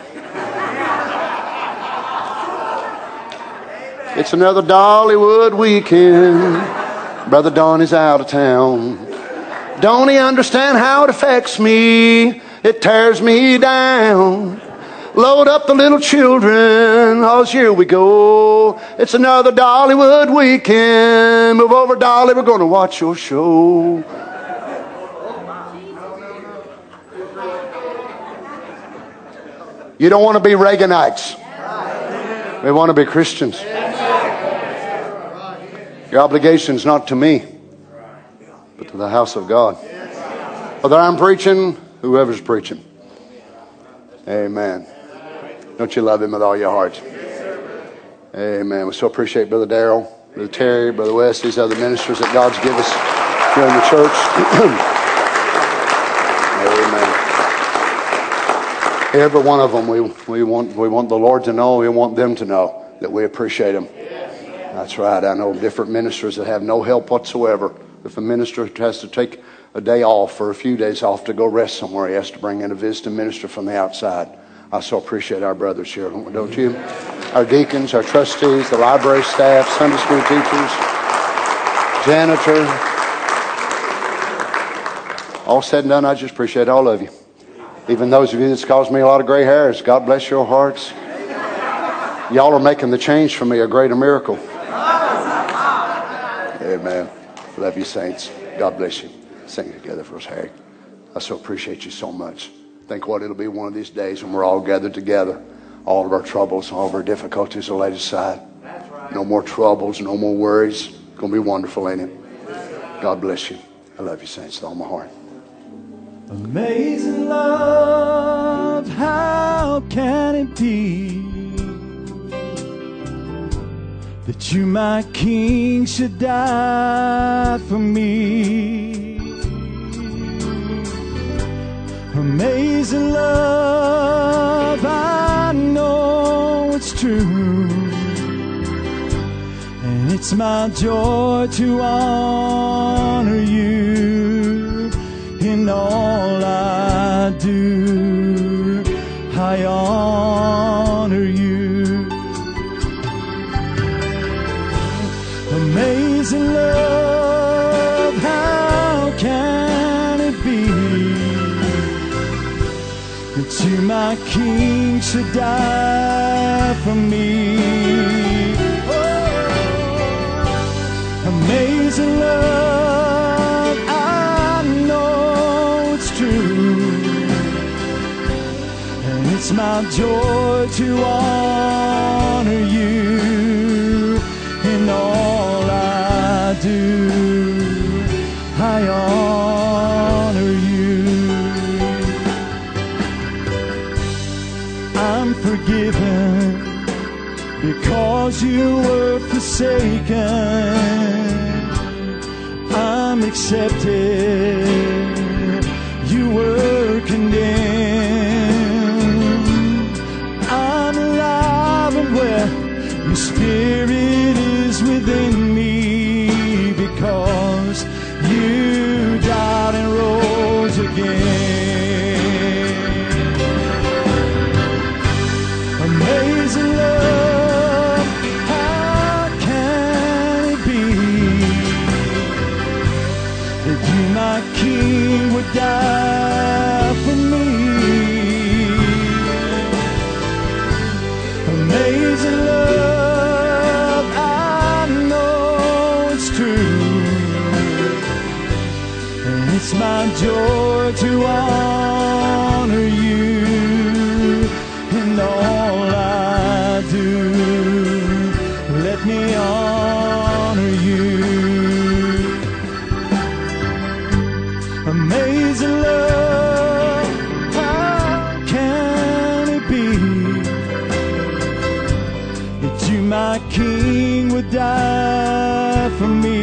It's another Dollywood weekend. Brother Don is out of town. Don't he understand how it affects me? It tears me down. Load up the little children, oh, here we go. It's another Dollywood weekend. Move over, Dolly, we're going to watch your show. You don't want to be Reaganites. We want to be Christians. Your obligation's not to me, but to the house of God. Whether I'm preaching, whoever's preaching. Amen. Don't you love him with all your heart? Amen. We so appreciate Brother Darrell, Brother Terry, Brother West, these other ministers that God's given us here in the church. Amen. Every one of them, we want the Lord to know, we want them to know that we appreciate them. That's right. I know different ministers that have no help whatsoever. If a minister has to take a day off or a few days off to go rest somewhere, he has to bring in a visiting minister from the outside. I so appreciate our brothers here, don't you? Our deacons, our trustees, the library staff, Sunday school teachers, janitor. All said and done, I just appreciate all of you. Even those of you that's caused me a lot of gray hairs, God bless your hearts. Y'all are making the change for me a greater miracle. Amen. Love you, saints. God bless you. Sing together for us, Harry. I so appreciate you so much. Think what it'll be one of these days when we're all gathered together. All of our troubles, all of our difficulties are laid aside. No more troubles, no more worries. It's going to be wonderful, ain't it? God bless you. I love you, saints, with all my heart. Amazing love, how can it be that you, my King, should die for me? Amazing love, I know it's true, and it's my joy to honor you in all I do. I honor you. Amazing love, how can it be that you, my King, should die for me? Oh, amazing love, I know it's true, and it's my joy to honor you in all I do. I honor you. I'm forgiven because you were forsaken. I'm accepted, you were condemned. I'm alive and well, your spirit is within me, because you died and rose again. my King would die for me.